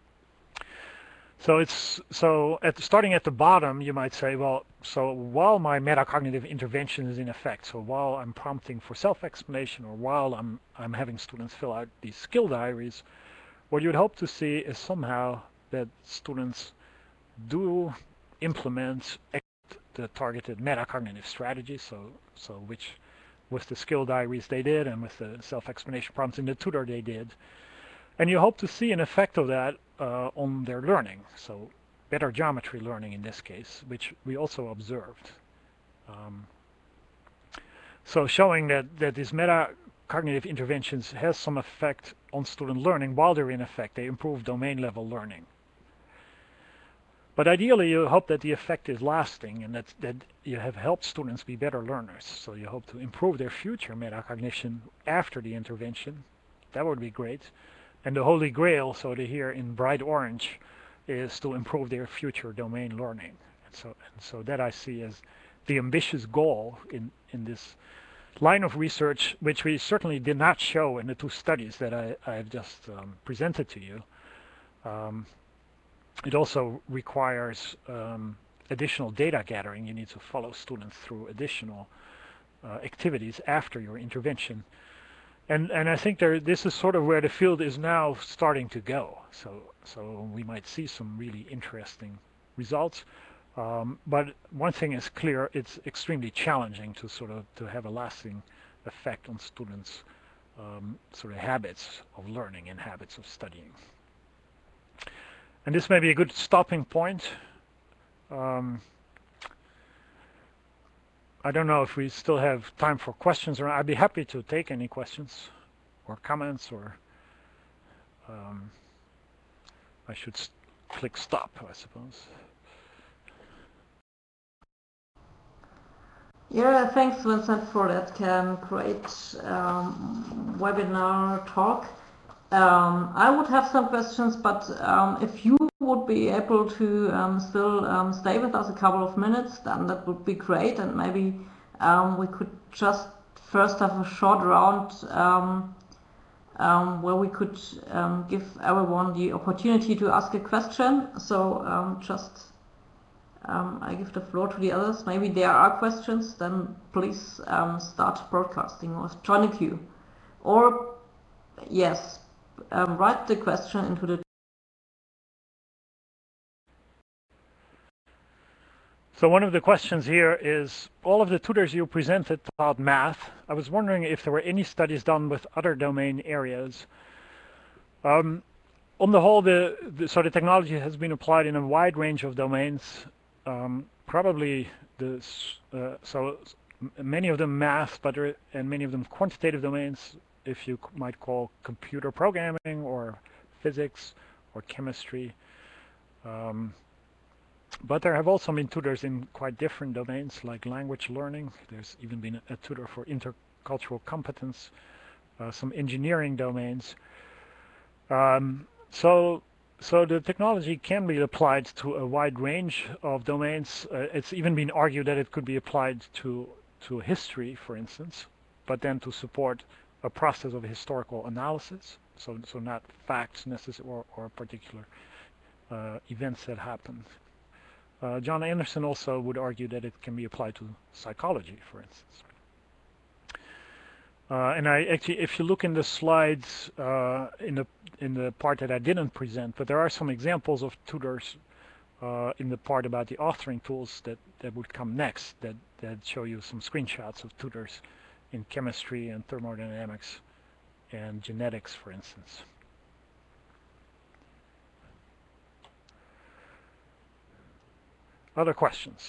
So it's so at the, starting at the bottom, you might say, well, so while my metacognitive intervention is in effect, so while I'm prompting for self-explanation, or while I'm I'm having students fill out these skill diaries, what you'd hope to see is somehow that students do implement the targeted metacognitive strategy. So so which with the skill diaries they did, and with the self-explanation prompts in the tutor they did. And you hope to see an effect of that uh, on their learning, so better geometry learning in this case, which we also observed. Um, so showing that, that these metacognitive interventions has some effect on student learning while they're in effect. They improve domain level learning. But ideally you hope that the effect is lasting and that, that you have helped students be better learners. So you hope to improve their future metacognition after the intervention. That would be great. And the holy grail, so to here in bright orange, is to improve their future domain learning. And so, and so that I see as the ambitious goal in, in this line of research, which we certainly did not show in the two studies that I, I have just um, presented to you. Um, it also requires um, additional data gathering. You need to follow students through additional uh, activities after your intervention. And, and I think there, this is sort of where the field is now starting to go. So, so we might see some really interesting results. Um, but one thing is clear, it's extremely challenging to sort of to have a lasting effect on students' um, sort of habits of learning and habits of studying. And this may be a good stopping point. Um, I don't know if we still have time for questions, or I'd be happy to take any questions or comments, or um, I should st click stop, I suppose. Yeah, thanks, Vincent, for that um, great um, webinar talk. Um, I would have some questions, but um, if you would be able to um, still um, stay with us a couple of minutes, then that would be great. And maybe um, we could just first have a short round um, um, where we could um, give everyone the opportunity to ask a question. So um, just um, I give the floor to the others. Maybe there are questions, then please um, start broadcasting or join the queue. Or yes. Um, write the question into the. So one of the questions here is, all of the tutors you presented taught math. I was wondering if there were any studies done with other domain areas. Um, on the whole, the, the so the technology has been applied in a wide range of domains. Um, probably the uh, so many of them math, but there, and many of them quantitative domains, if you might call computer programming or physics or chemistry. Um, but there have also been tutors in quite different domains, like language learning. There's even been a, a tutor for intercultural competence, uh, some engineering domains. Um, so, so the technology can be applied to a wide range of domains. Uh, it's even been argued that it could be applied to, to history, for instance, but then to support a process of historical analysis. so so not facts necessarily or, or particular uh, events that happened. Uh, John Anderson also would argue that it can be applied to psychology, for instance. Uh, and I actually, if you look in the slides uh, in the in the part that I didn't present, but there are some examples of tutors uh, in the part about the authoring tools that that would come next, that that show you some screenshots of tutors in chemistry and thermodynamics and genetics, for instance. Other questions?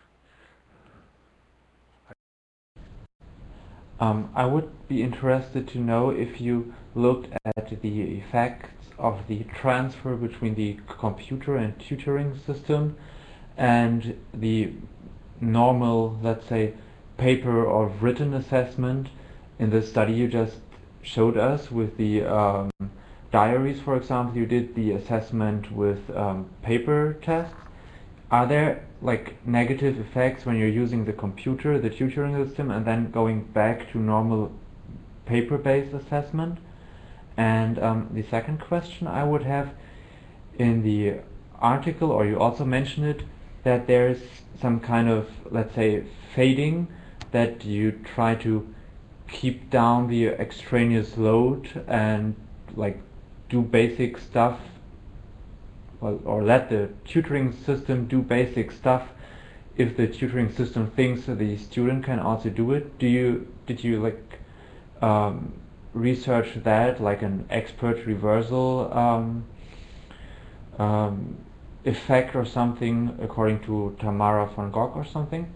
Um, I would be interested to know if you looked at the effects of the transfer between the computer and tutoring system and the normal, let's say, paper or written assessment in the study you just showed us with the um, diaries, for example. You did the assessment with um, paper tests. Are there like negative effects when you're using the computer, the tutoring system, and then going back to normal paper-based assessment? And um, the second question I would have, in the article, or you also mentioned it, that there's some kind of, let's say, fading, that you try to keep down the extraneous load and like do basic stuff, well, or let the tutoring system do basic stuff if the tutoring system thinks that the student can also do it. Do you did you like um, research that, like an expert reversal um, um, effect or something, according to Tamara von Gogh or something?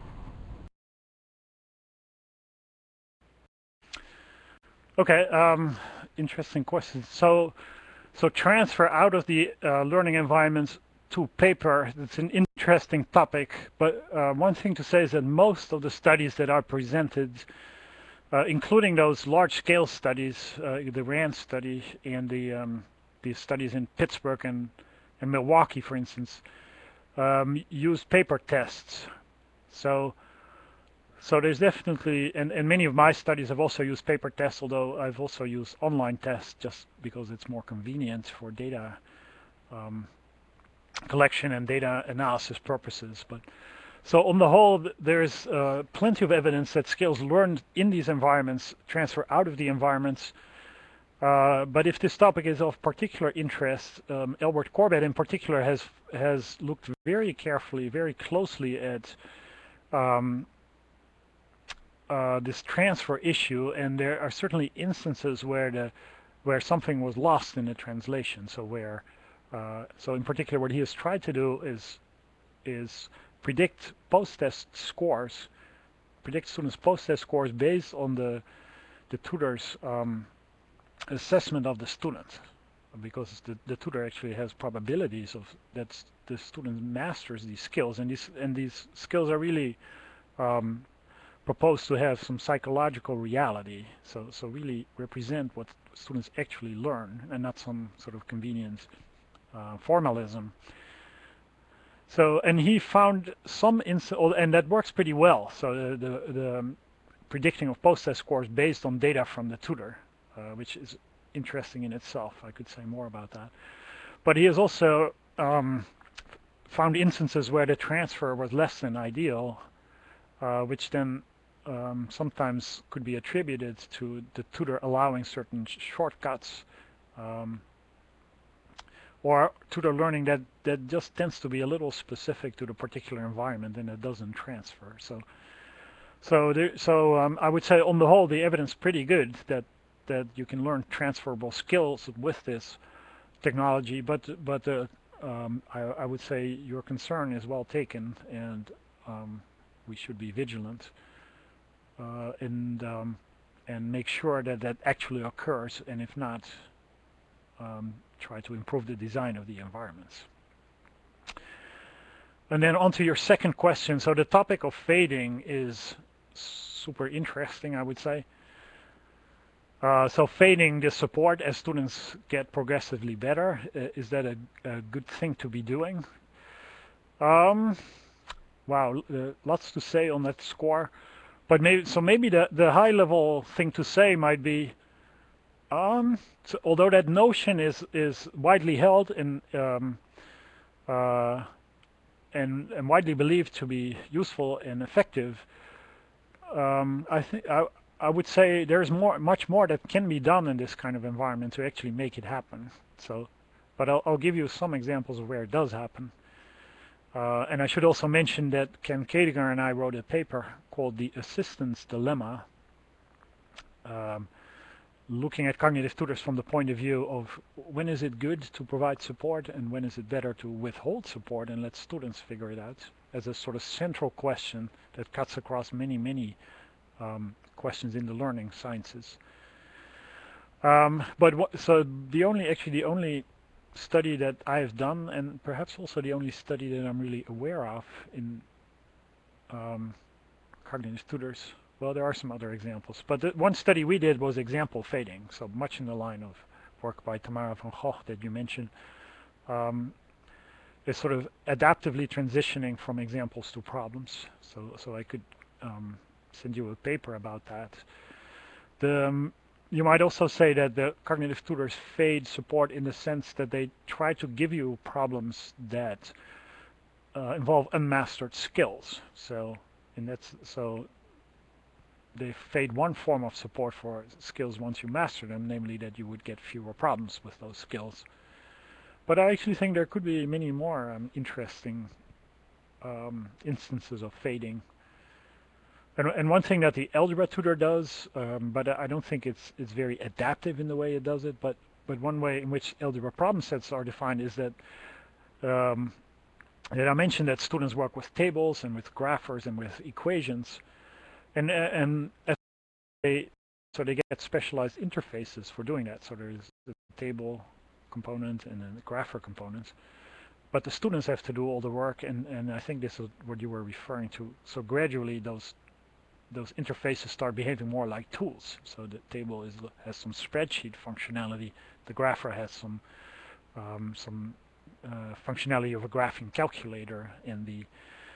Okay, um, interesting question. So, so transfer out of the uh, learning environments to paper, it's an interesting topic, but uh, one thing to say is that most of the studies that are presented, uh, including those large-scale studies, uh, the RAND study and the, um, the studies in Pittsburgh and, and Milwaukee, for instance, um, use paper tests. So, So there's definitely, and, and many of my studies have also used paper tests, although I've also used online tests just because it's more convenient for data um, collection and data analysis purposes. But so on the whole, there's uh, plenty of evidence that skills learned in these environments transfer out of the environments. Uh, but if this topic is of particular interest, um, Elbert Corbett in particular has has looked very carefully, very closely at um, Uh, this transfer issue, and there are certainly instances where the where something was lost in the translation. So where, uh, so in particular, what he has tried to do is is predict post-test scores, predict students' post-test scores based on the the tutor's um, assessment of the student, because the the tutor actually has probabilities of that the student masters these skills, and these and these skills are really um, proposed to have some psychological reality, so so really represent what students actually learn and not some sort of convenient uh, formalism. So, and he found some ins and that works pretty well. So the the, the um, predicting of post-test scores based on data from the tutor, uh, which is interesting in itself. I could say more about that. But he has also um, found instances where the transfer was less than ideal, uh, which then Um, sometimes could be attributed to the tutor allowing certain sh shortcuts um, or tutor learning that that just tends to be a little specific to the particular environment and it doesn't transfer. So so there, so um, I would say on the whole the evidence is pretty good that that you can learn transferable skills with this technology, but but uh, um, I, I would say your concern is well taken, and um, we should be vigilant Uh, and um, and make sure that that actually occurs, and if not, um, try to improve the design of the environments. And then on to your second question. So the topic of fading is super interesting, I would say. Uh, so fading the support as students get progressively better, uh, is that a, a good thing to be doing? Um, wow, uh, lots to say on that score. But maybe so. Maybe the the high level thing to say might be, Um, so although that notion is is widely held and um, uh, and and widely believed to be useful and effective, um, I think I I would say there's more much more that can be done in this kind of environment to actually make it happen. So, but I'll I'll give you some examples of where it does happen. Uh, and I should also mention that Ken Kadinger and I wrote a paper called The Assistance Dilemma, um, looking at cognitive tutors from the point of view of when is it good to provide support and when is it better to withhold support and let students figure it out, as a sort of central question that cuts across many, many um, questions in the learning sciences. Um, but what, so the only, actually the only study that I have done, and perhaps also the only study that I'm really aware of in um, cognitive tutors. Well, there are some other examples, but the one study we did was example fading, so much in the line of work by Tamara van Gogh that you mentioned. Um, is sort of adaptively transitioning from examples to problems. So, so I could um, send you a paper about that. The um, You might also say that the cognitive tutors fade support in the sense that they try to give you problems that uh, involve unmastered skills. So, and that's so they fade one form of support for skills once you master them, namely that you would get fewer problems with those skills. But I actually think there could be many more um, interesting um, instances of fading. And, and one thing that the algebra tutor does, um, but I don't think it's it's very adaptive in the way it does it, but but one way in which algebra problem sets are defined is that um, that I mentioned that students work with tables and with graphers and with equations, and and they so they get specialized interfaces for doing that. So there's the table component and then the grapher components, but the students have to do all the work, and and I think this is what you were referring to. So gradually those those interfaces start behaving more like tools. So the table is has some spreadsheet functionality, the grapher has some um, some uh, functionality of a graphing calculator, and the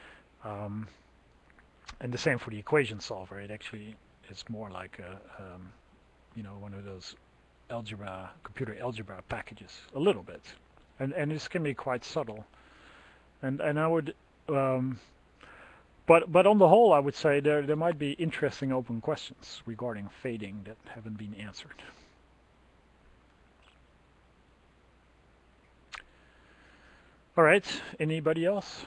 um, and the same for the equation solver. It actually is more like a um, you know one of those algebra computer algebra packages a little bit, and and this can be quite subtle, and and I would. Um, But but on the whole, I would say there there might be interesting open questions regarding fading that haven't been answered. All right, anybody else?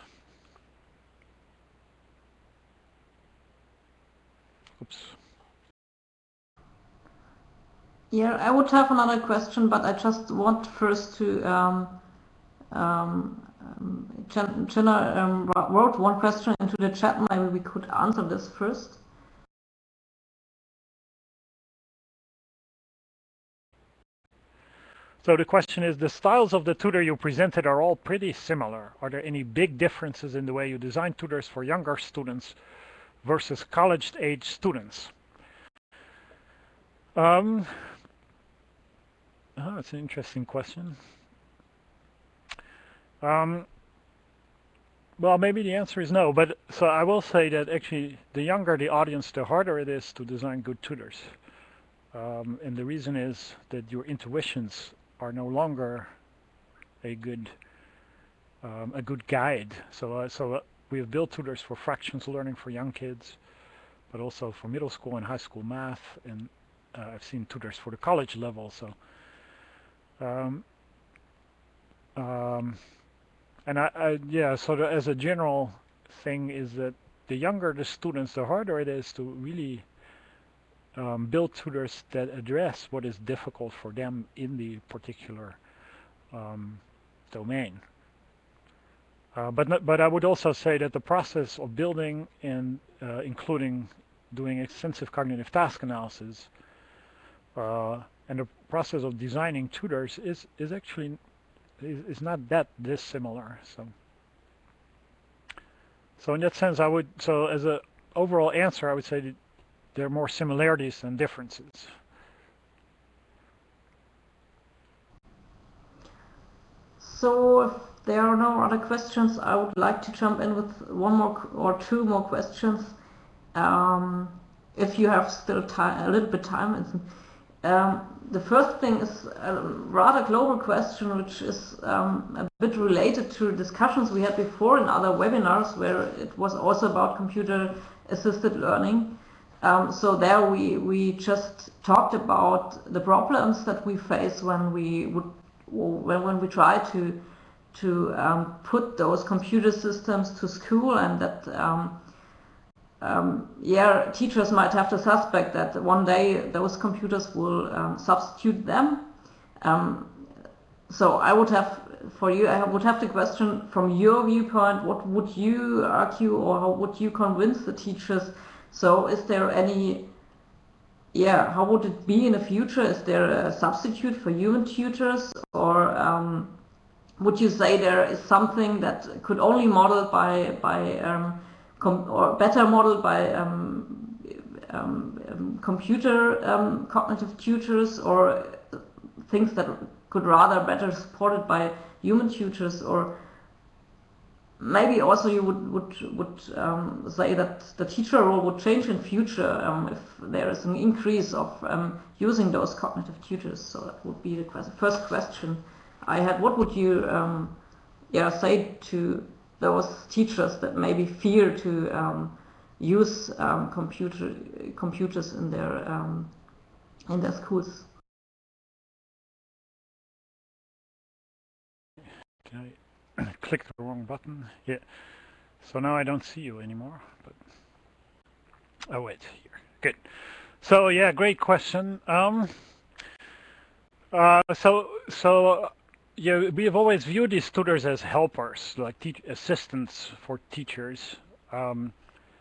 Oops. Yeah, I would have another question, but I just want first to um, um, Um, Jenna um, wrote one question into the chat. Maybe we could answer this first. So the question is, the styles of the tutor you presented are all pretty similar. Are there any big differences in the way you design tutors for younger students versus college-age students? Um, oh, that's an interesting question. Um, well, maybe the answer is no, but so I will say that actually the younger the audience, the harder it is to design good tutors. Um, and the reason is that your intuitions are no longer a good um, a good guide. So, uh, so uh, we have built tutors for fractions learning for young kids, but also for middle school and high school math, and uh, I've seen tutors for the college level. So. Um, um, And I, I yeah, so the, as a general thing is that the younger the students, the harder it is to really um, build tutors that address what is difficult for them in the particular um, domain. Uh, but not, but I would also say that the process of building and uh, including doing extensive cognitive task analysis uh, and the process of designing tutors is is actually is not that dissimilar. So, so in that sense, I would, so as a overall answer, I would say that there are more similarities than differences. So if there are no other questions, I would like to jump in with one more or two more questions. Um, if you have still time, a little bit time. Um, the first thing is a rather global question, which is um, a bit related to discussions we had before in other webinars, where it was also about computer-assisted learning. Um, so there we we just talked about the problems that we face when we would when when we try to to um, put those computer systems to school, and that um, um, yeah, teachers might have to suspect that one day those computers will um, substitute them. Um, so I would have, for you, I would have the question from your viewpoint, what would you argue, or how would you convince the teachers? So is there any, yeah, how would it be in the future? Is there a substitute for human tutors, or um, would you say there is something that could only model by, by um, com or better modeled by um, um, um, computer um, cognitive tutors, or things that could rather better supported by human tutors? Or maybe also you would would would um, say that the teacher role would change in future um, if there is an increase of um, using those cognitive tutors. So that would be the quest first question I had. What would you um, yeah say to those teachers that maybe fear to um, use um, computer computers in their um, in their schools? Can I click the wrong button? Yeah. So now I don't see you anymore. But oh wait, here. Good. So yeah, great question. Um, uh, so so. Yeah, we have always viewed these tutors as helpers, like te assistants for teachers. Um,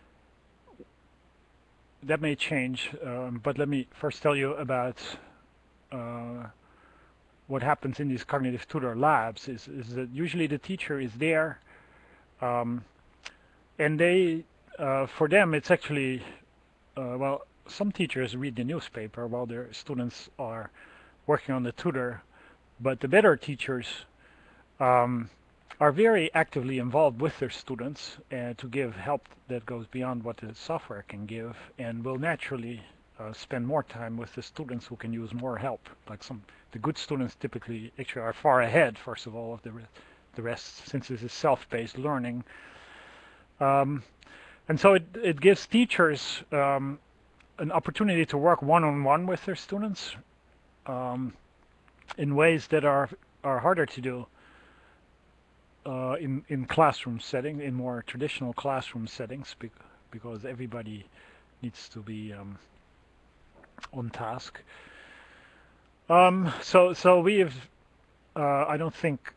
that may change, um, but let me first tell you about uh, what happens in these cognitive tutor labs. Is, is that usually the teacher is there, um, and they, uh, for them, it's actually, uh, well, some teachers read the newspaper while their students are working on the tutor. But the better teachers um, are very actively involved with their students uh, to give help that goes beyond what the software can give, and will naturally uh, spend more time with the students who can use more help. Like some, the good students typically actually are far ahead, first of all, of the, re the rest, since this is self-paced learning. Um, and so it, it gives teachers um, an opportunity to work one-on-one with their students. Um, in ways that are are harder to do uh, in in classroom setting, in more traditional classroom settings, be because everybody needs to be um, on task. Um, so so we have, uh, I don't think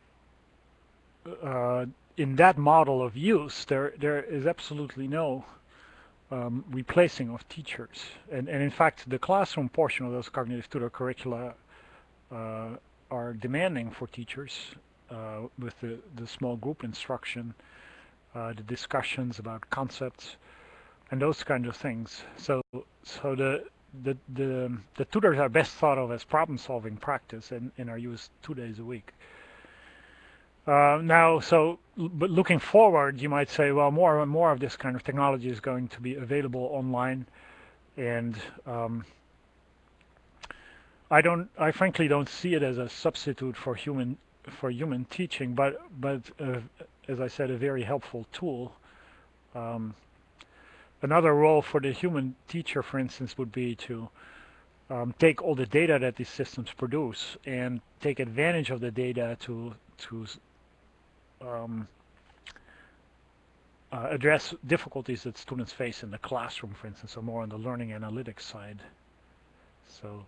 uh, in that model of use there there is absolutely no um, replacing of teachers, and and in fact the classroom portion of those cognitive tutor curricula Uh, are demanding for teachers uh, with the, the small group instruction, uh, the discussions about concepts, and those kind of things. So, so the the the the tutors are best thought of as problem-solving practice, and, and are used two days a week. Uh, now, so but looking forward, you might say, well, more and more of this kind of technology is going to be available online, and um, I don't. I frankly don't see it as a substitute for human for human teaching, but but uh, as I said, a very helpful tool. Um, another role for the human teacher, for instance, would be to um, take all the data that these systems produce and take advantage of the data to to um, uh, address difficulties that students face in the classroom, for instance, or more on the learning analytics side. So.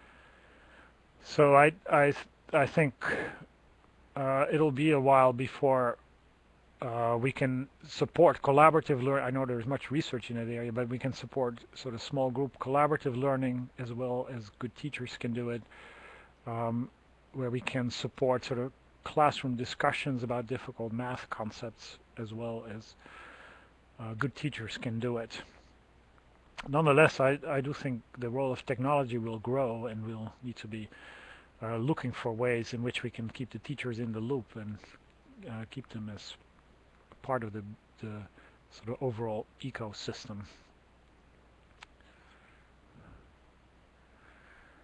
So I I I think uh, it'll be a while before uh, we can support collaborative learning. I know there's much research in that area, but we can support sort of small group collaborative learning as well as good teachers can do it, um, where we can support sort of classroom discussions about difficult math concepts as well as uh, good teachers can do it. Nonetheless, I, I do think the role of technology will grow, and we'll need to be uh, looking for ways in which we can keep the teachers in the loop and uh, keep them as part of the, the sort of overall ecosystem.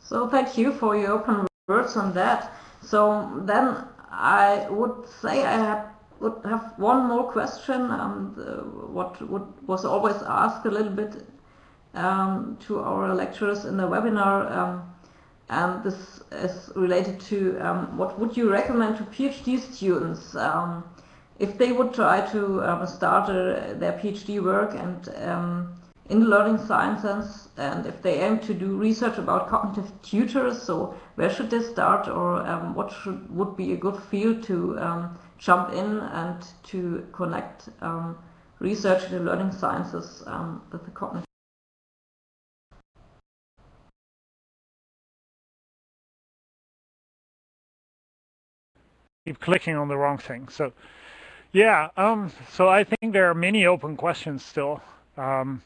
So thank you for your open words on that. So then I would say I have, would have one more question, um, the, what would, was always asked a little bit um, to our lecturers in the webinar, um, and this is related to um, what would you recommend to PhD students um, if they would try to um, start a, their PhD work and um, in learning sciences, and if they aim to do research about cognitive tutors, so where should they start, or um, what should, would be a good field to um, jump in and to connect um, research to learning sciences um, with the cognitive? Keep clicking on the wrong thing. So, yeah, um, so I think there are many open questions still. Um,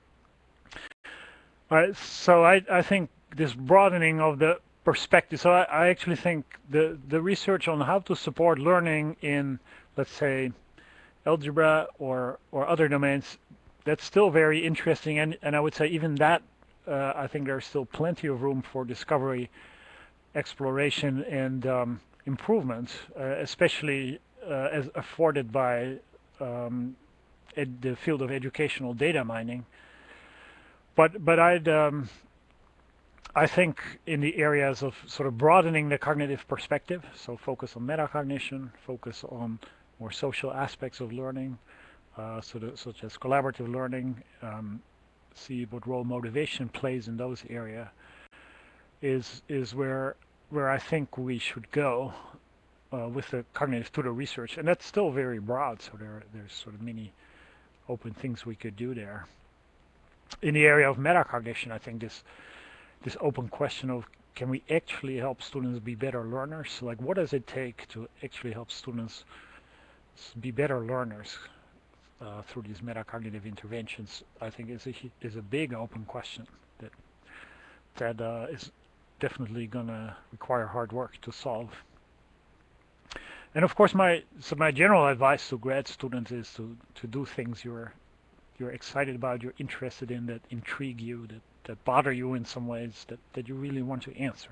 Uh, so I, I think this broadening of the perspective, so I, I actually think the, the research on how to support learning in, let's say, algebra or, or other domains, that's still very interesting. And, and I would say even that, uh, I think there's still plenty of room for discovery, exploration, and um, improvement, uh, especially uh, as afforded by um, ed the field of educational data mining. But but I'd um, I think in the areas of sort of broadening the cognitive perspective, so focus on metacognition, focus on more social aspects of learning, uh, so the, such as collaborative learning, um, see what role motivation plays in those areas, is is where where I think we should go uh, with the cognitive tutor research, and that's still very broad. So there there's sort of many open things we could do there. In the area of metacognition, I think this this open question of can we actually help students be better learners? Like, what does it take to actually help students be better learners uh, through these metacognitive interventions? I think is a is a big open question that that uh, is definitely going to require hard work to solve. And of course, my so my general advice to grad students is to to do things you're you're excited about, you're interested in, that intrigue you, that, that bother you in some ways, that, that you really want to answer.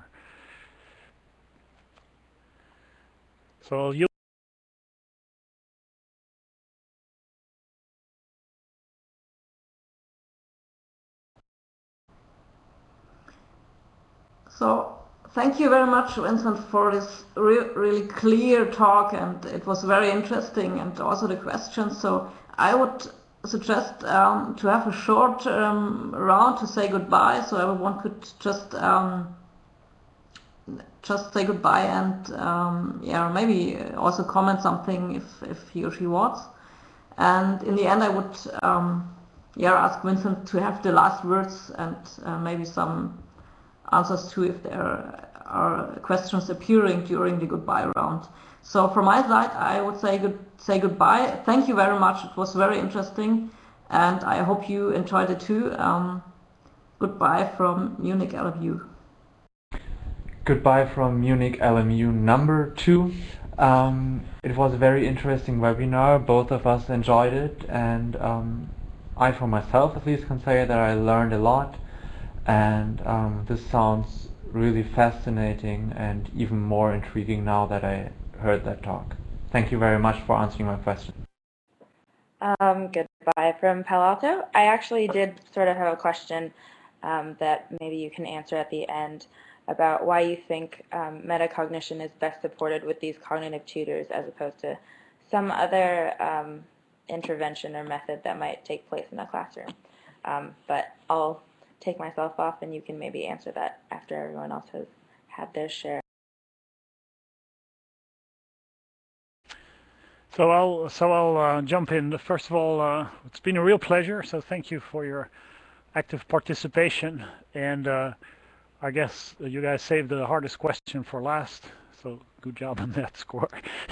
So you So thank you very much, Vincent, for this re really clear talk, and it was very interesting, and also the questions. So I would suggest um, to have a short um, round to say goodbye, so everyone could just um, just say goodbye and um, yeah, maybe also comment something if, if he or she wants. And in the end, I would um, yeah ask Vincent to have the last words and uh, maybe some answers too if there are questions appearing during the goodbye round. So from my side, I would say good, say goodbye. Thank you very much. It was very interesting, and I hope you enjoyed it too. Um, goodbye from Munich L M U. Goodbye from Munich L M U number two. Um, it was a very interesting webinar. Both of us enjoyed it, and um, I, for myself at least, can say that I learned a lot. And um, this sounds really fascinating and even more intriguing now that I heard that talk. Thank you very much for answering my question. Um, goodbye from Palo Alto. I actually did sort of have a question um, that maybe you can answer at the end about why you think um, metacognition is best supported with these cognitive tutors as opposed to some other um, intervention or method that might take place in the classroom. Um, but I'll take myself off, and you can maybe answer that after everyone else has had their share. So I'll so I'll uh, jump in. First of all, uh, it's been a real pleasure. So thank you for your active participation. And uh, I guess you guys saved the hardest question for last. So good job on that score.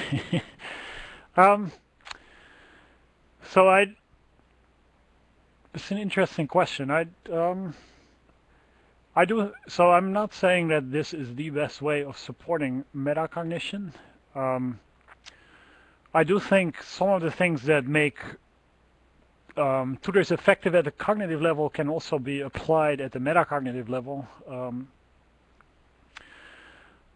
um, so I. It's an interesting question. I um, I do. So I'm not saying that this is the best way of supporting metacognition. Um, I do think some of the things that make um, tutors effective at the cognitive level can also be applied at the metacognitive level. Um,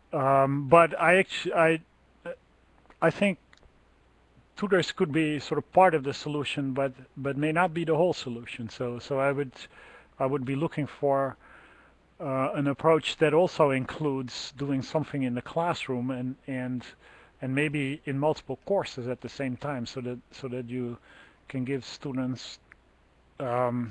Um, but I actually, I, I think tutors could be sort of part of the solution, but but may not be the whole solution. So so I would I would be looking for uh, an approach that also includes doing something in the classroom and and and maybe in multiple courses at the same time, so that so that you can give students um,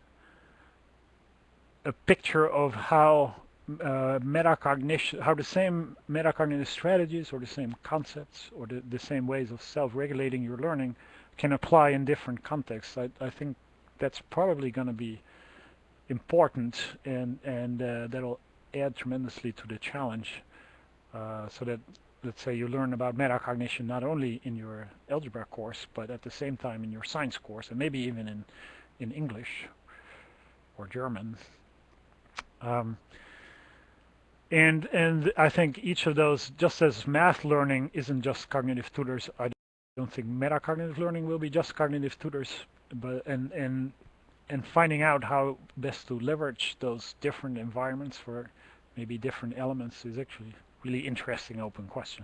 a picture of how uh, metacognition, how the same metacognitive strategies or the same concepts or the, the same ways of self-regulating your learning can apply in different contexts. I, I think that's probably going to be important, and and uh, that'll add tremendously to the challenge, uh, so that, let's say, you learn about metacognition not only in your algebra course, but at the same time in your science course, and maybe even in in English or German. Um, and and I think each of those, just as math learning isn't just cognitive tutors, I don't think metacognitive learning will be just cognitive tutors, but and and and finding out how best to leverage those different environments for maybe different elements is actually really interesting open question.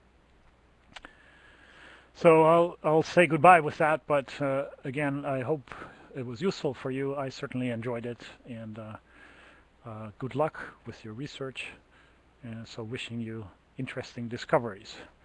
So I'll I'll say goodbye with that, but uh, again, I hope it was useful for you. I certainly enjoyed it, and uh, uh, good luck with your research. And so wishing you interesting discoveries.